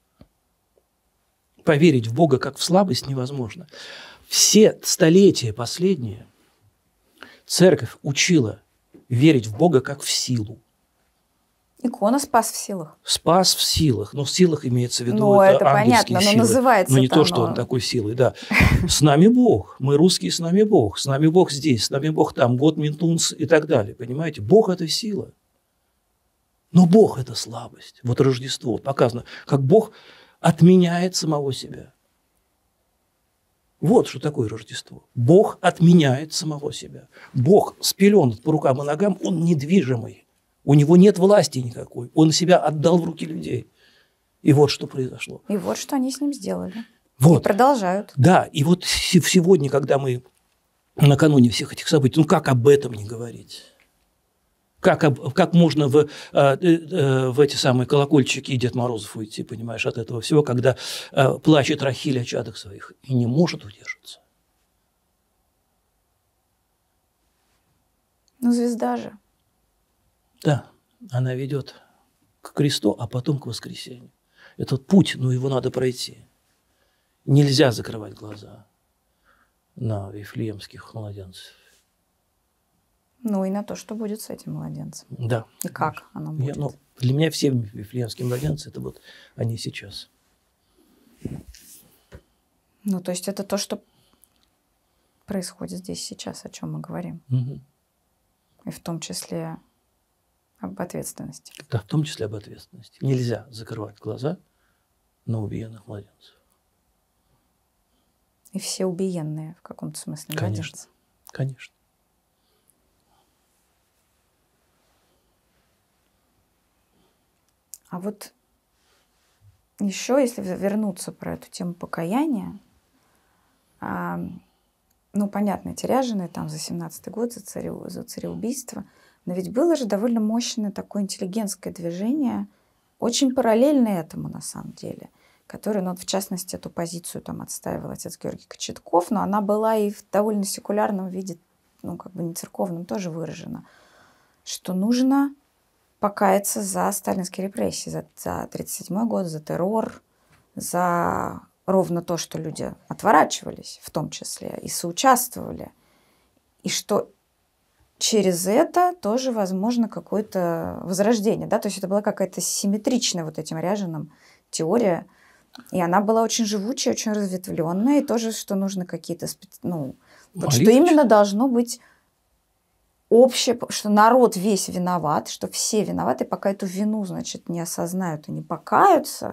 Поверить в Бога как в слабость невозможно. Все столетия последние церковь учила верить в Бога как в силу. Икона спас в силах. Спас в силах. Но в силах имеется в виду ну, это ангельские понятно, силы. Но называется но не то, что он такой силой. Да. С нами Бог. Мы русские, с нами Бог. С нами Бог здесь, с нами Бог там. Год Минтунс и так далее. Понимаете? Бог – это сила. Но Бог – это слабость. Вот Рождество показано, как Бог отменяет самого себя. Вот что такое Рождество. Бог отменяет самого себя. Бог спеленут по рукам и ногам, он недвижимый. У него нет власти никакой. Он себя отдал в руки людей. И вот что произошло. И вот что они с ним сделали. Вот. И продолжают. Да, и вот сегодня, когда мы накануне всех этих событий, ну как об этом не говорить? Как можно в эти самые колокольчики и Дед Морозов уйти, понимаешь, от этого всего, когда плачет Рахиль о чадах своих и не может удержаться? Ну, звезда же. Да, она ведет к кресту, а потом к воскресению. Этот путь, но его надо пройти. Нельзя закрывать глаза на вифлеемских младенцев. Ну и на то, что будет с этим младенцем. Да. И как оно будет. Для меня все вифлеемские младенцы, это вот они сейчас. Ну, то есть это то, что происходит здесь сейчас, о чем мы говорим. Угу. И в том числе об ответственности. Да, в том числе об ответственности. Нельзя закрывать глаза на убиенных младенцев. И все убиенные в каком-то смысле младенцы. Конечно. А вот еще, если вернуться про эту тему покаяния, ну, понятно, эти ряженые там за 17-й год, за цареубийство, но ведь было же довольно мощное такое интеллигентское движение, очень параллельно этому на самом деле, которое, ну, в частности, эту позицию там отстаивал отец Георгий Кочетков, но она была и в довольно секулярном виде, ну, как бы не церковном, тоже выражена, что нужно покаяться за сталинские репрессии, за 1937 год, за террор, за ровно то, что люди отворачивались, в том числе, и соучаствовали. И что через это тоже возможно какое-то возрождение. Да? То есть это была какая-то симметричная вот этим ряженым теория. И она была очень живучая, очень разветвленная. И тоже, что нужно какие-то... Ну, вот что именно должно быть общее, что народ весь виноват, что все виноваты, пока эту вину, значит, не осознают и не покаются,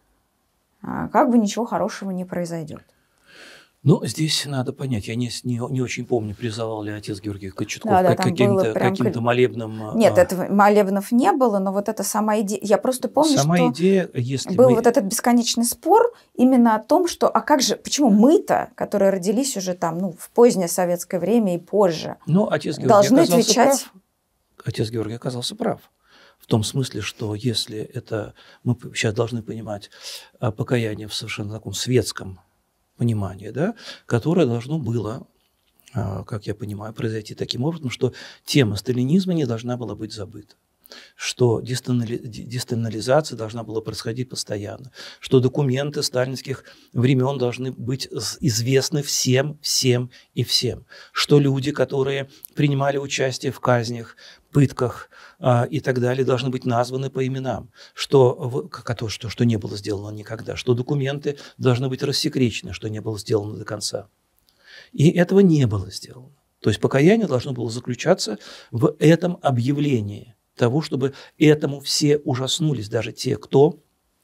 как бы ничего хорошего не произойдет. Ну, здесь надо понять, я не очень помню, призывал ли отец Георгий Кочетков да, каким-то молебным. Нет, этого молебнов не было, но вот эта сама идея, я просто помню, что был вот этот бесконечный спор именно о том, что, а как же, почему мы-то, которые родились уже там, ну, в позднее советское время и позже, должны отвечать... Отец Георгий оказался прав. В том смысле, что если это, мы сейчас должны понимать покаяние в совершенно таком светском понимание, да, которое должно было, как я понимаю, произойти таким образом, что тема сталинизма не должна была быть забыта, что десталинализация должна была происходить постоянно, что документы сталинских времен должны быть известны всем, и всем, что люди, которые принимали участие в казнях, пытках и так далее, должны быть названы по именам, что не было сделано никогда, что документы должны быть рассекречены, что не было сделано до конца. И этого не было сделано. То есть покаяние должно было заключаться в этом объявлении того, чтобы этому все ужаснулись, даже те, кто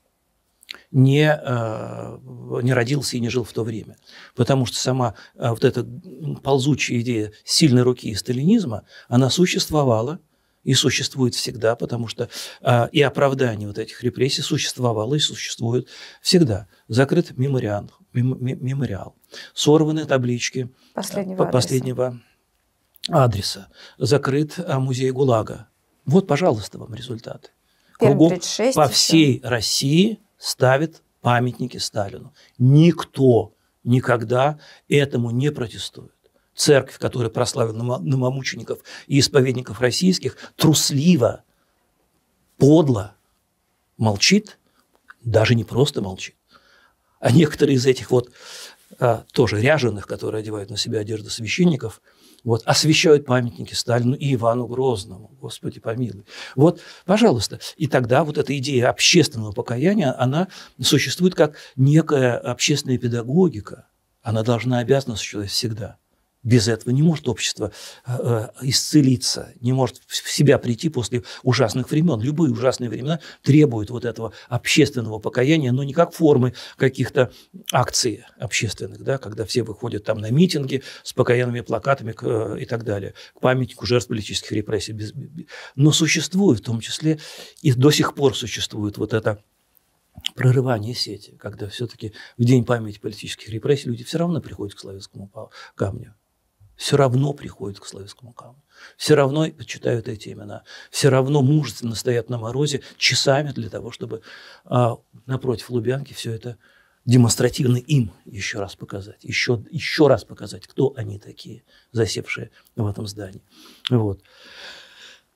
не родился и не жил в то время. Потому что сама вот эта ползучая идея сильной руки и сталинизма, она существовала и существует всегда, потому что и оправдание вот этих репрессий существовало и существует всегда. Закрыт мемориал, сорваны таблички последнего адреса, закрыт музей ГУЛАГа. Вот, пожалуйста, вам результаты. Кругом по всей России ставят памятники Сталину. Никто никогда этому не протестует. Церковь, которая прославила новомучеников и исповедников российских, трусливо, подло молчит, даже не просто молчит, а некоторые из этих вот тоже ряженых, которые одевают на себя одежду священников, вот, освящают памятники Сталину и Ивану Грозному. Господи помилуй. Вот, пожалуйста. И тогда вот эта идея общественного покаяния, она существует как некая общественная педагогика. Она обязана существовать всегда. Без этого не может общество исцелиться, не может в себя прийти после ужасных времен. Любые ужасные времена требуют вот этого общественного покаяния, но не как формы каких-то акций общественных, да, когда все выходят там на митинги с покаянными плакатами и так далее, к памятнику жертв политических репрессий. Но существует в том числе, и до сих пор существует вот это прорывание сети, когда все-таки в день памяти политических репрессий люди все равно приходят к Славянскому камню. Все равно приходят к Славянскому камню, все равно читают эти имена, все равно мужественно стоят на морозе часами для того, чтобы напротив Лубянки все это демонстративно им еще раз показать, еще раз показать, кто они такие, засевшие в этом здании. Вот.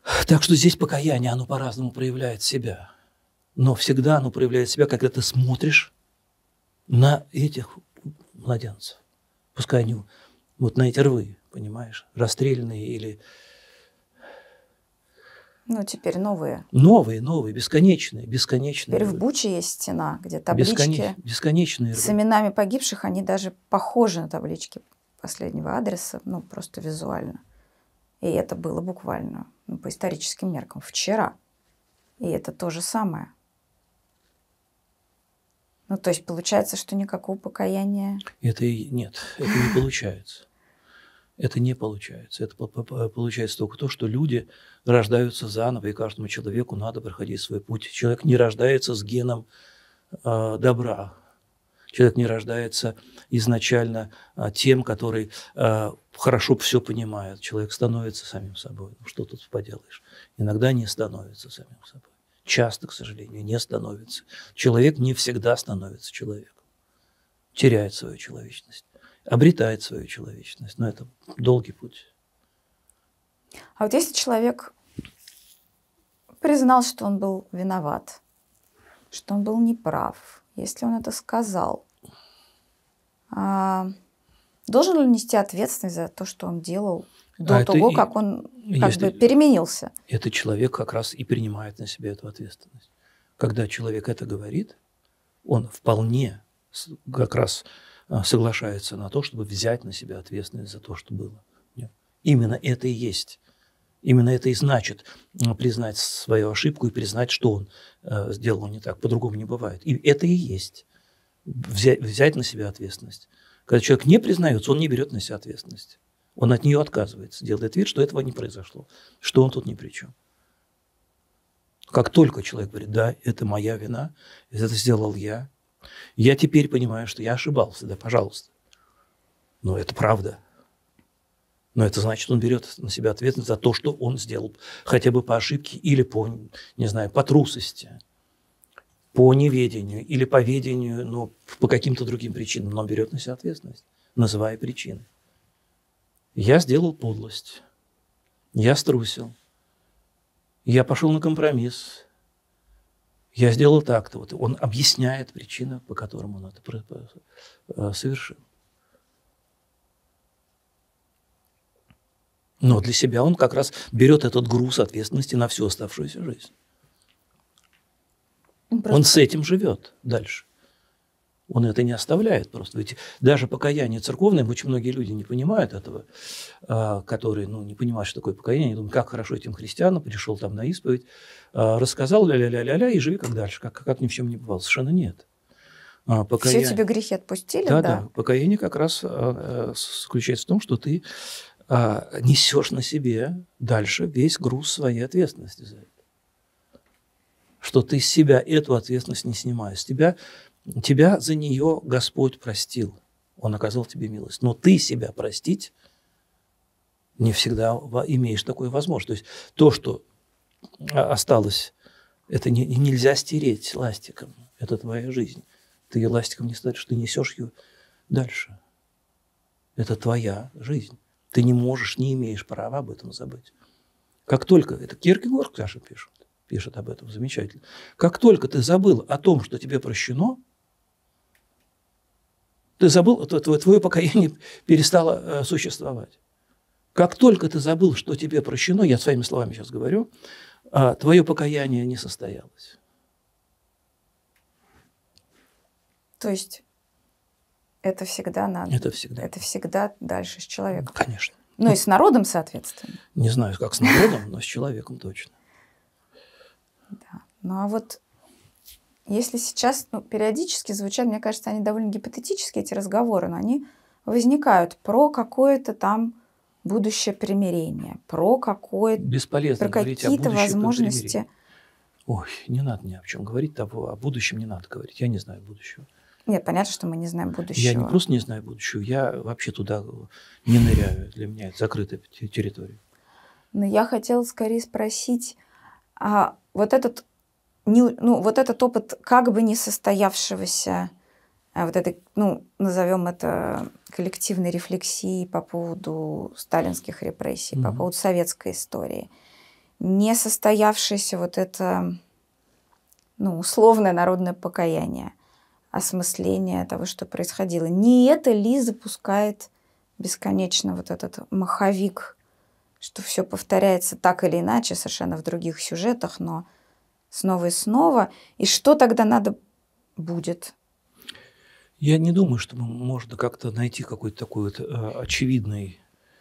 Так что здесь покаяние, оно по-разному проявляет себя. Но всегда оно проявляет себя, когда ты смотришь на этих младенцев. Пускай они вот на эти рвы, понимаешь, расстрелянные или... Ну, теперь новые. Новые, бесконечные. Теперь в Буче есть стена, где таблички бесконечные с именами погибших, они даже похожи на таблички последнего адреса, ну, просто визуально. И это было буквально, ну, по историческим меркам, вчера. И это то же самое. Ну, то есть получается, что никакого покаяния... Нет, это не получается. Это не получается. Это получается только то, что люди рождаются заново, и каждому человеку надо проходить свой путь. Человек не рождается с геном добра. Человек не рождается изначально тем, который хорошо все понимает. Человек становится самим собой. Ну, что тут поделаешь? Иногда не становится самим собой. Часто, к сожалению, не становится. Человек не всегда становится человеком. Теряет свою человечность. Обретает свою человечность. Но это долгий путь. А вот если человек признал, что он был виноват, что он был неправ, если он это сказал, должен ли нести ответственность за то, что он делал до того, как он переменился? Этот человек как раз и принимает на себя эту ответственность. Когда человек это говорит, он вполне как раз соглашается на то, чтобы взять на себя ответственность за то, что было. Именно это и есть. Именно это и значит признать свою ошибку и признать, что он сделал не так. По-другому не бывает. И это и есть. Взять на себя ответственность. Когда человек не признается, он не берет на себя ответственность. Он от нее отказывается, делает вид, что этого не произошло, что он тут ни при чем. Как только человек говорит, да, это моя вина, это сделал я теперь понимаю, что я ошибался, да, пожалуйста. Но это правда. Но это значит, он берет на себя ответственность за то, что он сделал, хотя бы по ошибке или по, не знаю, по трусости, по неведению или по ведению, но по каким-то другим причинам. Но он берет на себя ответственность, называя причины. Я сделал подлость, я струсил, я пошел на компромисс, я сделал так-то. Вот он объясняет причины, по которым он это совершил. Но для себя он как раз берет этот груз ответственности на всю оставшуюся жизнь. Он с этим живет дальше. Он это не оставляет просто. Ведь даже покаяние церковное, очень многие люди не понимают этого, которые не понимают, что такое покаяние. Думают, как хорошо этим христианам, пришел там на исповедь, рассказал ля-ля-ля-ля-ля и живи как дальше, как ни в чем не бывало. Совершенно нет. Все тебе грехи отпустили? Да. Покаяние как раз заключается в том, что ты несешь на себе дальше весь груз своей ответственности за это. Что ты с себя эту ответственность не снимаешь. Тебя за нее Господь простил. Он оказал тебе милость. Но ты себя простить не всегда имеешь такую возможность. То есть то, что осталось, это нельзя стереть ластиком. Это твоя жизнь. Ты ее ластиком не стеришь, ты несешь ее дальше. Это твоя жизнь. Ты не можешь, не имеешь права об этом забыть. Как только, это Кierkegaard, Саша пишет об этом замечательно. Как только ты забыл о том, что тебе прощено, ты забыл, твое покаяние перестало существовать. Как только ты забыл, что тебе прощено, я своими словами сейчас говорю, твое покаяние не состоялось. То есть это всегда надо? Это всегда. Это всегда дальше с человеком? Конечно. Ну и с народом, соответственно? Не знаю, как с народом, но с человеком точно. Да. Ну а вот если сейчас периодически звучат, мне кажется, они довольно гипотетические, эти разговоры, но они возникают про какое-то там будущее примирение, про какое-то... Бесполезно про говорить о какие-то будущем возможности. Ой, не надо ни о чем говорить, о будущем не надо говорить. Я не знаю будущего. Нет, понятно, что мы не знаем будущего. Я не просто не знаю будущего, я вообще туда не ныряю. Для меня это закрытая территория. Но я хотела скорее спросить, вот этот опыт как бы не состоявшегося, вот этой, назовем это коллективной рефлексии по поводу сталинских репрессий, по поводу советской истории. не состоявшееся вот это, ну, условное народное покаяние, осмысление того, что происходило. Не это ли запускает бесконечно вот этот маховик, что все повторяется так или иначе, совершенно в других сюжетах, но снова и снова. И что тогда надо будет? Я не думаю, что можно как-то найти какой-то такой вот очевидный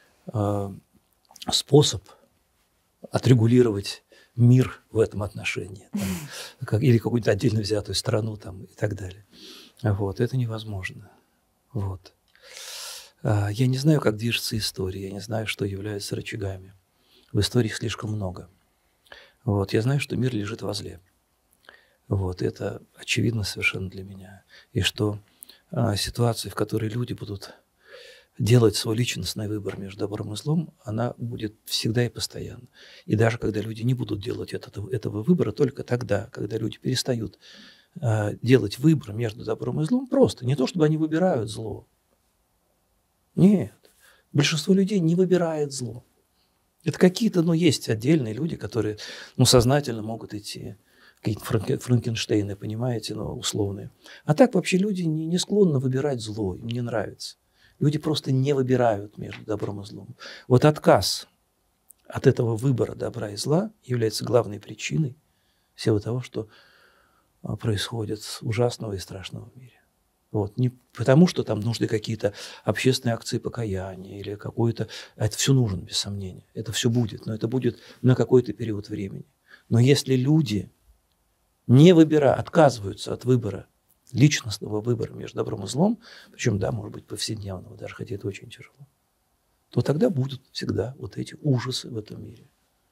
способ отрегулировать мир в этом отношении, там, или какую-то отдельно взятую страну там, и так далее. Вот, это невозможно. Вот. Я не знаю, как движется история, я не знаю, что является рычагами. В истории их слишком много. Вот, я знаю, что мир лежит возле. Вот, это очевидно совершенно для меня. И что ситуация, в которой люди будут делать свой личностный выбор между добром и злом, она будет всегда и постоянно. И даже когда люди не будут делать этого выбора, только тогда, когда люди перестают делать выбор между добром и злом, просто не то, чтобы они выбирают зло. Нет. Большинство людей не выбирает зло. Это какие-то, есть отдельные люди, которые, сознательно могут идти. Какие-то Франкенштейны, понимаете, условные. А так вообще люди не склонны выбирать зло, им не нравится. Люди просто не выбирают между добром и злом. Вот отказ от этого выбора добра и зла является главной причиной всего того, что происходит ужасного и страшного в мире. Вот. Не потому, что там нужны какие-то общественные акции покаяния или какое-то... Это все нужно, без сомнения. Это все будет, но это будет на какой-то период времени. Но если люди не отказываются от выбора, личностного выбора между добром и злом, причем, да, может быть, повседневного, даже хотя это очень тяжело, то тогда будут всегда вот эти ужасы в этом мире.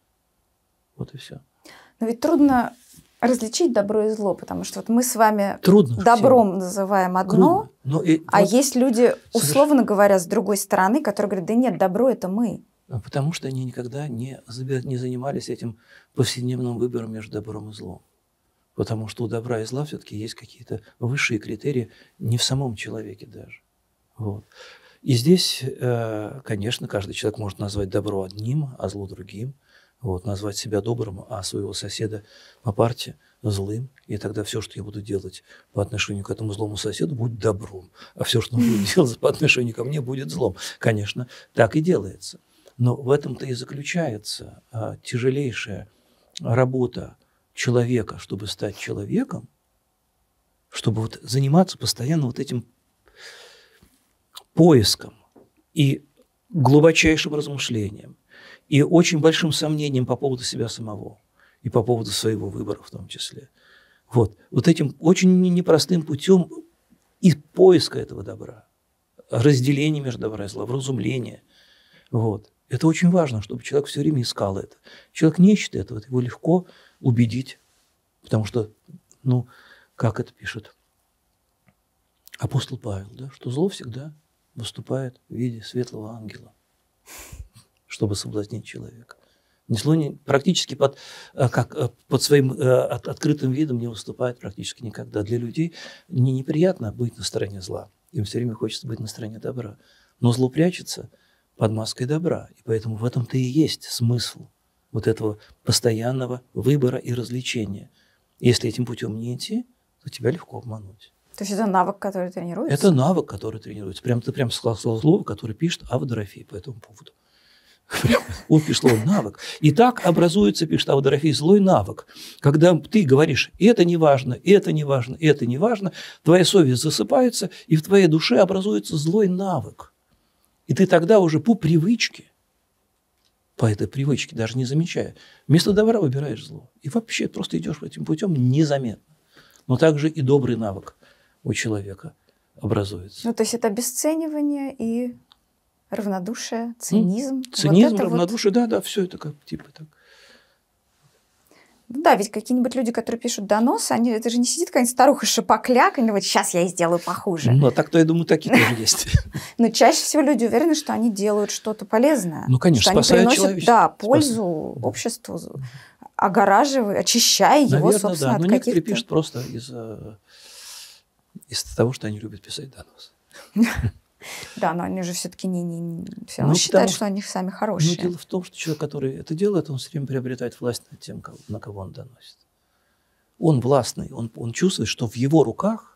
Вот и все. Но ведь трудно различить добро и зло, потому что вот мы с вами трудно добром всем называем одно, а есть люди, условно говоря, с другой стороны, которые говорят, да нет, добро – это мы. Потому что они никогда не занимались этим повседневным выбором между добром и злом. Потому что у добра и зла все-таки есть какие-то высшие критерии не в самом человеке даже. Вот. И здесь, конечно, каждый человек может назвать добро одним, а зло другим. Вот, назвать себя добрым, а своего соседа по парте злым. И тогда все, что я буду делать по отношению к этому злому соседу, будет добром. А все, что он будет делать по отношению ко мне, будет злом. Конечно, так и делается. Но в этом-то и заключается тяжелейшая работа человека, чтобы стать человеком, чтобы вот заниматься постоянно вот этим поиском и глубочайшим размышлением, и очень большим сомнением по поводу себя самого, и по поводу своего выбора в том числе. Вот этим очень непростым путем и поиска этого добра, разделения между добра и зла, вразумления. Вот. Это очень важно, чтобы человек все время искал это. Человек не ищет этого, его легко убедить, потому что, как это пишет апостол Павел, да, что зло всегда выступает в виде светлого ангела, чтобы соблазнить человека. Зло практически под своим открытым видом не выступает практически никогда. Для людей неприятно быть на стороне зла, им все время хочется быть на стороне добра, но зло прячется под маской добра, и поэтому в этом-то и есть смысл вот этого постоянного выбора и развлечения. Если этим путем не идти, то тебя легко обмануть. То есть это навык, который тренируется? Это навык, который тренируется. Ты прям сказал слово, которое пишет Ава Дорофей по этому поводу. Он пишет слово «навык». И так образуется, пишет Ава Дорофей, злой навык. Когда ты говоришь «это не важно, это не важно, это не важно», твоя совесть засыпается, и в твоей душе образуется злой навык. И ты тогда уже по этой привычке, даже не замечая, вместо добра выбираешь зло. И вообще просто идешь этим путем незаметно. Но также и добрый навык у человека образуется. То есть это обесценивание и равнодушие, цинизм. Цинизм, вот равнодушие, да, все это как типа так. Да, ведь какие-нибудь люди, которые пишут доносы, это же не сидит какая-нибудь старуха шапокляк, и вот сейчас я и сделаю похуже. Так-то, я думаю, такие тоже есть. Но чаще всего люди уверены, что они делают что-то полезное. Конечно, что спасают они приносят, человечество. Пользу обществу, огораживая, очищая его, собственно, от каких-то... Некоторые пишут просто из того, что они любят писать доносы. Да, но они же все-таки все равно считают, что они сами хорошие. Но дело в том, что человек, который это делает, он все время приобретает власть над тем, на кого он доносит. Он властный, он чувствует, что в его руках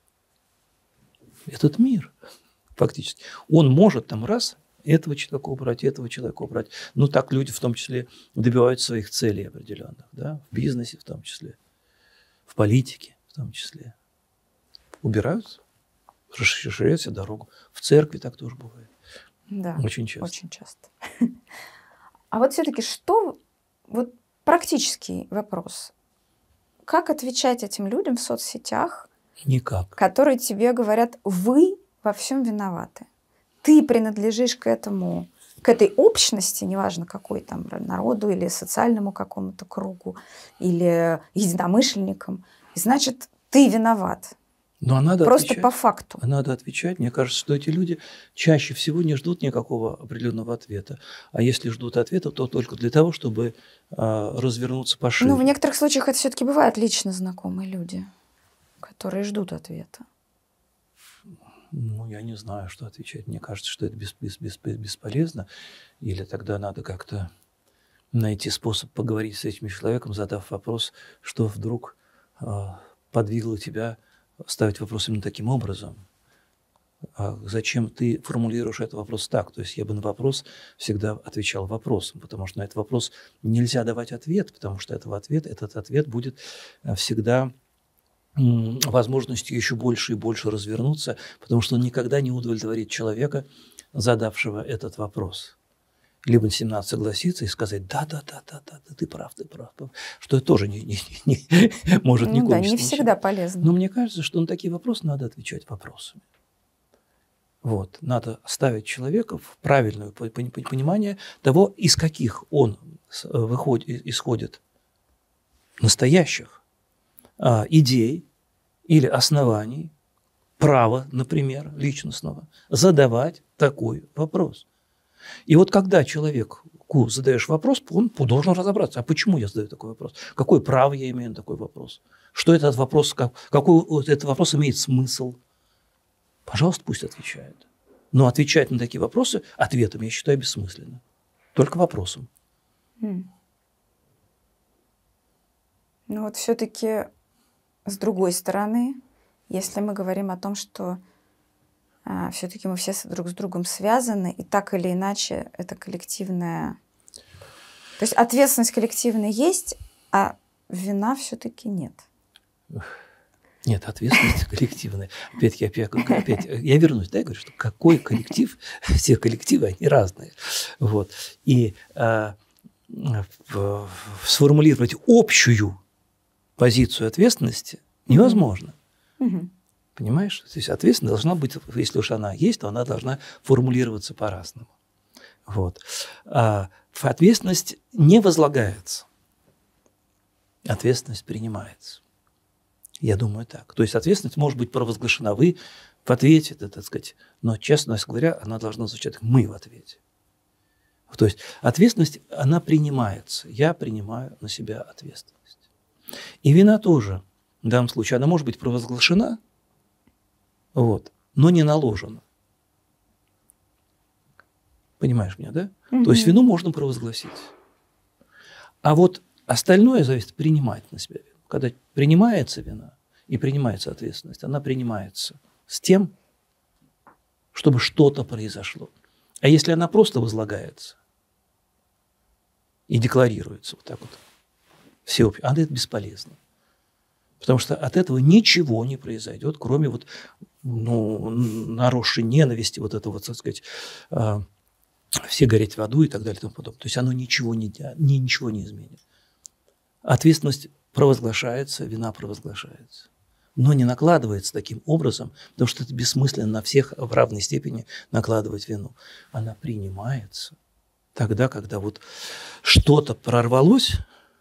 этот мир фактически. Он может там раз этого человека убрать. Ну, так люди в том числе добиваются своих целей определенных, да? В бизнесе в том числе, в политике в том числе. Убираются, расширяют себе дорогу. В церкви так тоже бывает. Да, очень часто. Очень часто. А вот все-таки вот практический вопрос. Как отвечать этим людям в соцсетях, никак, которые тебе говорят, вы во всем виноваты? Ты принадлежишь к этой общности, неважно какой там, народу или социальному какому-то кругу, или единомышленникам, и значит, ты виноват. Но надо просто отвечать. По факту. Надо отвечать. Мне кажется, что эти люди чаще всего не ждут никакого определенного ответа. А если ждут ответа, то только для того, чтобы развернуться пошире. Ну, в некоторых случаях это все-таки бывают лично знакомые люди, которые ждут ответа. Ну, я не знаю, что отвечать. Мне кажется, что это бесполезно. Или тогда надо как-то найти способ поговорить с этим человеком, задав вопрос, что вдруг подвигло тебя ставить вопрос именно таким образом. Зачем ты формулируешь этот вопрос так? То есть я бы на вопрос всегда отвечал вопросом, потому что на этот вопрос нельзя давать ответ, потому что этот ответ будет всегда возможностью еще больше и больше развернуться, потому что он никогда не удовлетворит человека, задавшего этот вопрос. Либо с ним надо согласиться и сказать, да, ты прав, что это тоже может не кончиться. Да, не всегда полезно. Но мне кажется, что на такие вопросы надо отвечать вопросами. Вот. Надо ставить человека в правильное понимание того, из каких он исходит настоящих идей или оснований, права, например, личностного, задавать такой вопрос. И вот когда человеку задаешь вопрос, он должен разобраться, а почему я задаю такой вопрос? Какое право я имею на такой вопрос? Что этот вопрос, какой этот вопрос имеет смысл? Пожалуйста, пусть отвечает. Но отвечать на такие вопросы ответом я считаю бессмысленно. Только вопросом. Ну вот все-таки с другой стороны, если мы говорим о том, что все-таки мы все друг с другом связаны, и так или иначе это коллективная... То есть ответственность коллективная есть, а вина все-таки нет. Нет, ответственность коллективная. Опять я вернусь, да, я говорю, что какой коллектив, все коллективы, они разные. Вот. И сформулировать общую позицию ответственности невозможно. Понимаешь? То есть ответственность должна быть, если уж она есть, то она должна формулироваться по-разному. Вот. Ответственность не возлагается. Ответственность принимается. Я думаю так. То есть ответственность может быть провозглашена. Вы в ответе, так сказать, но, честно говоря, она должна звучать как «мы в ответе». То есть ответственность, она принимается. Я принимаю на себя ответственность. И вина тоже, в данном случае, она может быть провозглашена, вот, но не наложена. Понимаешь меня, да? То есть вину можно провозгласить. А вот остальное зависит принимать на себя вину. Когда принимается вина и принимается ответственность, она принимается с тем, чтобы что-то произошло. А если она просто возлагается и декларируется вот так вот, всеобщее, это бесполезно. Потому что от этого ничего не произойдет, кроме вот, наросшей ненависти, вот этого, так сказать, все гореть в аду и так далее и тому подобное. То есть оно ничего не изменит. Ответственность провозглашается, вина провозглашается. Но не накладывается таким образом, потому что это бессмысленно на всех в равной степени накладывать вину. Она принимается тогда, когда вот что-то прорвалось,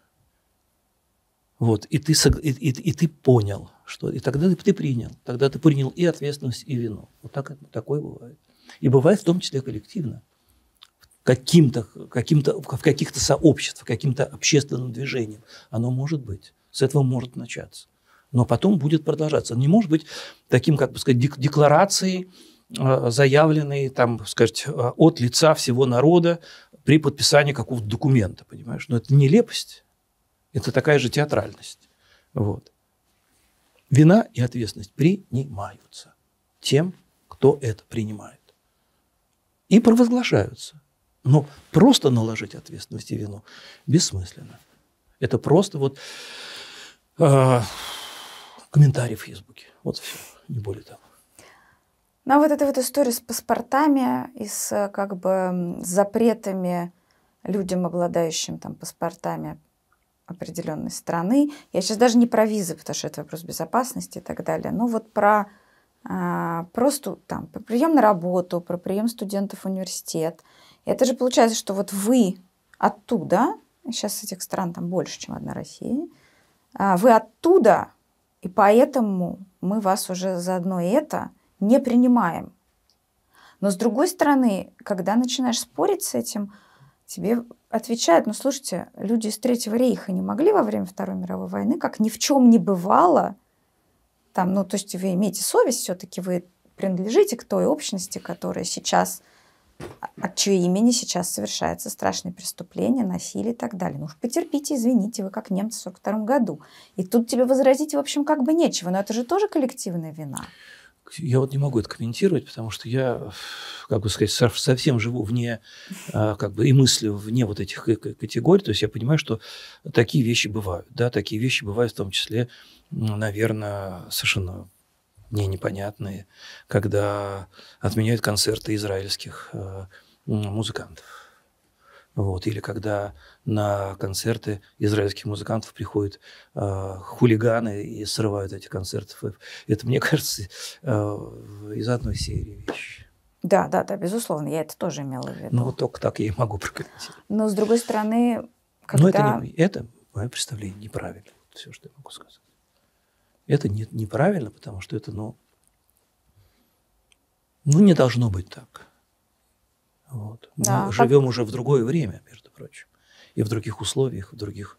вот, и ты понял, что, и тогда ты принял. Тогда ты принял и ответственность, и вину. Вот такое бывает. И бывает в том числе коллективно. В каких-то сообществах, каким-то общественным движением. Оно может быть. С этого может начаться. Но потом будет продолжаться. Не может быть таким, как бы сказать, декларацией заявленный, там, сказать, от лица всего народа при подписании какого-то документа, понимаешь? Но это нелепость, это такая же театральность. Вот. Вина и ответственность принимаются тем, кто это принимает. И провозглашаются. Но просто наложить ответственность и вину бессмысленно. Это просто вот комментарий в Фейсбуке. Вот все, не более того. Ну, а вот эта вот история с паспортами и с как бы запретами людям, обладающим там паспортами определенной страны. Я сейчас даже не про визы, потому что это вопрос безопасности и так далее. Но вот про просто там про прием на работу, про прием студентов в университет. И это же получается, что вот вы оттуда, сейчас этих стран там больше, чем одна Россия, вы оттуда, и поэтому мы вас уже заодно и это не принимаем. Но с другой стороны, когда начинаешь спорить с этим, тебе отвечают: ну слушайте, люди из Третьего рейха не могли во время Второй мировой войны, как ни в чем не бывало, там, ну то есть вы имеете совесть, все-таки вы принадлежите к той общности, которая сейчас, от чьего имени сейчас совершается страшные преступления, насилие и так далее. Ну уж потерпите, извините, вы как немцы в 1942 году. И тут тебе возразить, в общем, как бы нечего. Но это же тоже коллективная вина. Я вот не могу это комментировать, потому что я, как бы сказать, совсем живу вне, как бы, и мыслю вне вот этих категорий. То есть я понимаю, что такие вещи бывают. Да, такие вещи бывают в том числе, наверное, совершенно мне непонятные, когда отменяют концерты израильских музыкантов. Вот. Или когда на концерты израильских музыкантов приходят хулиганы и срывают эти концерты. Это, мне кажется, из одной серии вещи. Да, безусловно, я это тоже имела в виду. Ну, вот только так я и могу прокомментировать. Но, с другой стороны, когда... Но это мое представление неправильно. Вот все, что я могу сказать. Это неправильно, потому что это, не должно быть так. Вот. Да, мы живем уже в другое время, между прочим, и в других условиях, в других...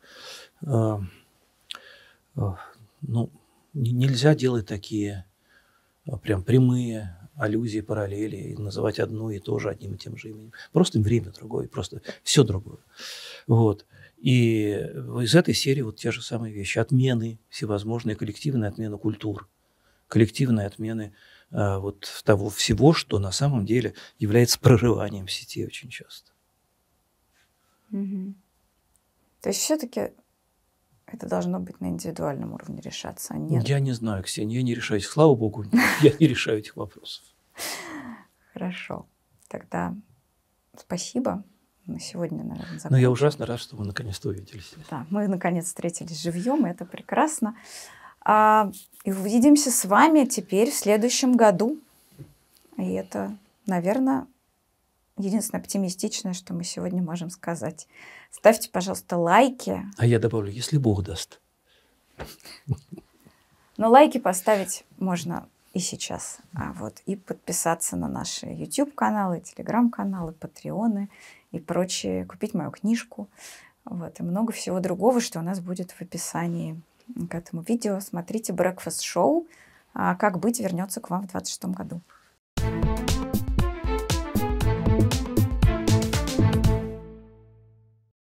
нельзя делать такие прям прямые аллюзии, параллели, и называть одно и то же одним и тем же именем. Просто время другое, просто все другое. Вот. И из этой серии вот те же самые вещи. Отмены всевозможные, коллективные отмены культур, коллективные отмены вот того всего, что на самом деле является прорыванием сети очень часто. Угу. То есть все-таки это должно быть на индивидуальном уровне решаться, а нет? Я не знаю, Ксения, я не решаюсь. Слава богу, я не решаю этих вопросов. Хорошо. Тогда спасибо. На сегодня, наверное, закончим. Но я ужасно рад, что мы наконец-то увиделись. Да, мы наконец встретились живьем, и это прекрасно. И увидимся с вами теперь в следующем году. И это, наверное, единственное оптимистичное, что мы сегодня можем сказать. Ставьте, пожалуйста, лайки. А я добавлю, если Бог даст. Но лайки поставить можно и сейчас. И подписаться на наши YouTube-каналы, Telegram-каналы, Патреоны и прочее. Купить мою книжку. И много всего другого, что у нас будет в описании к этому видео. Смотрите Breakfast Show. «Как быть» вернется к вам в 2026 году.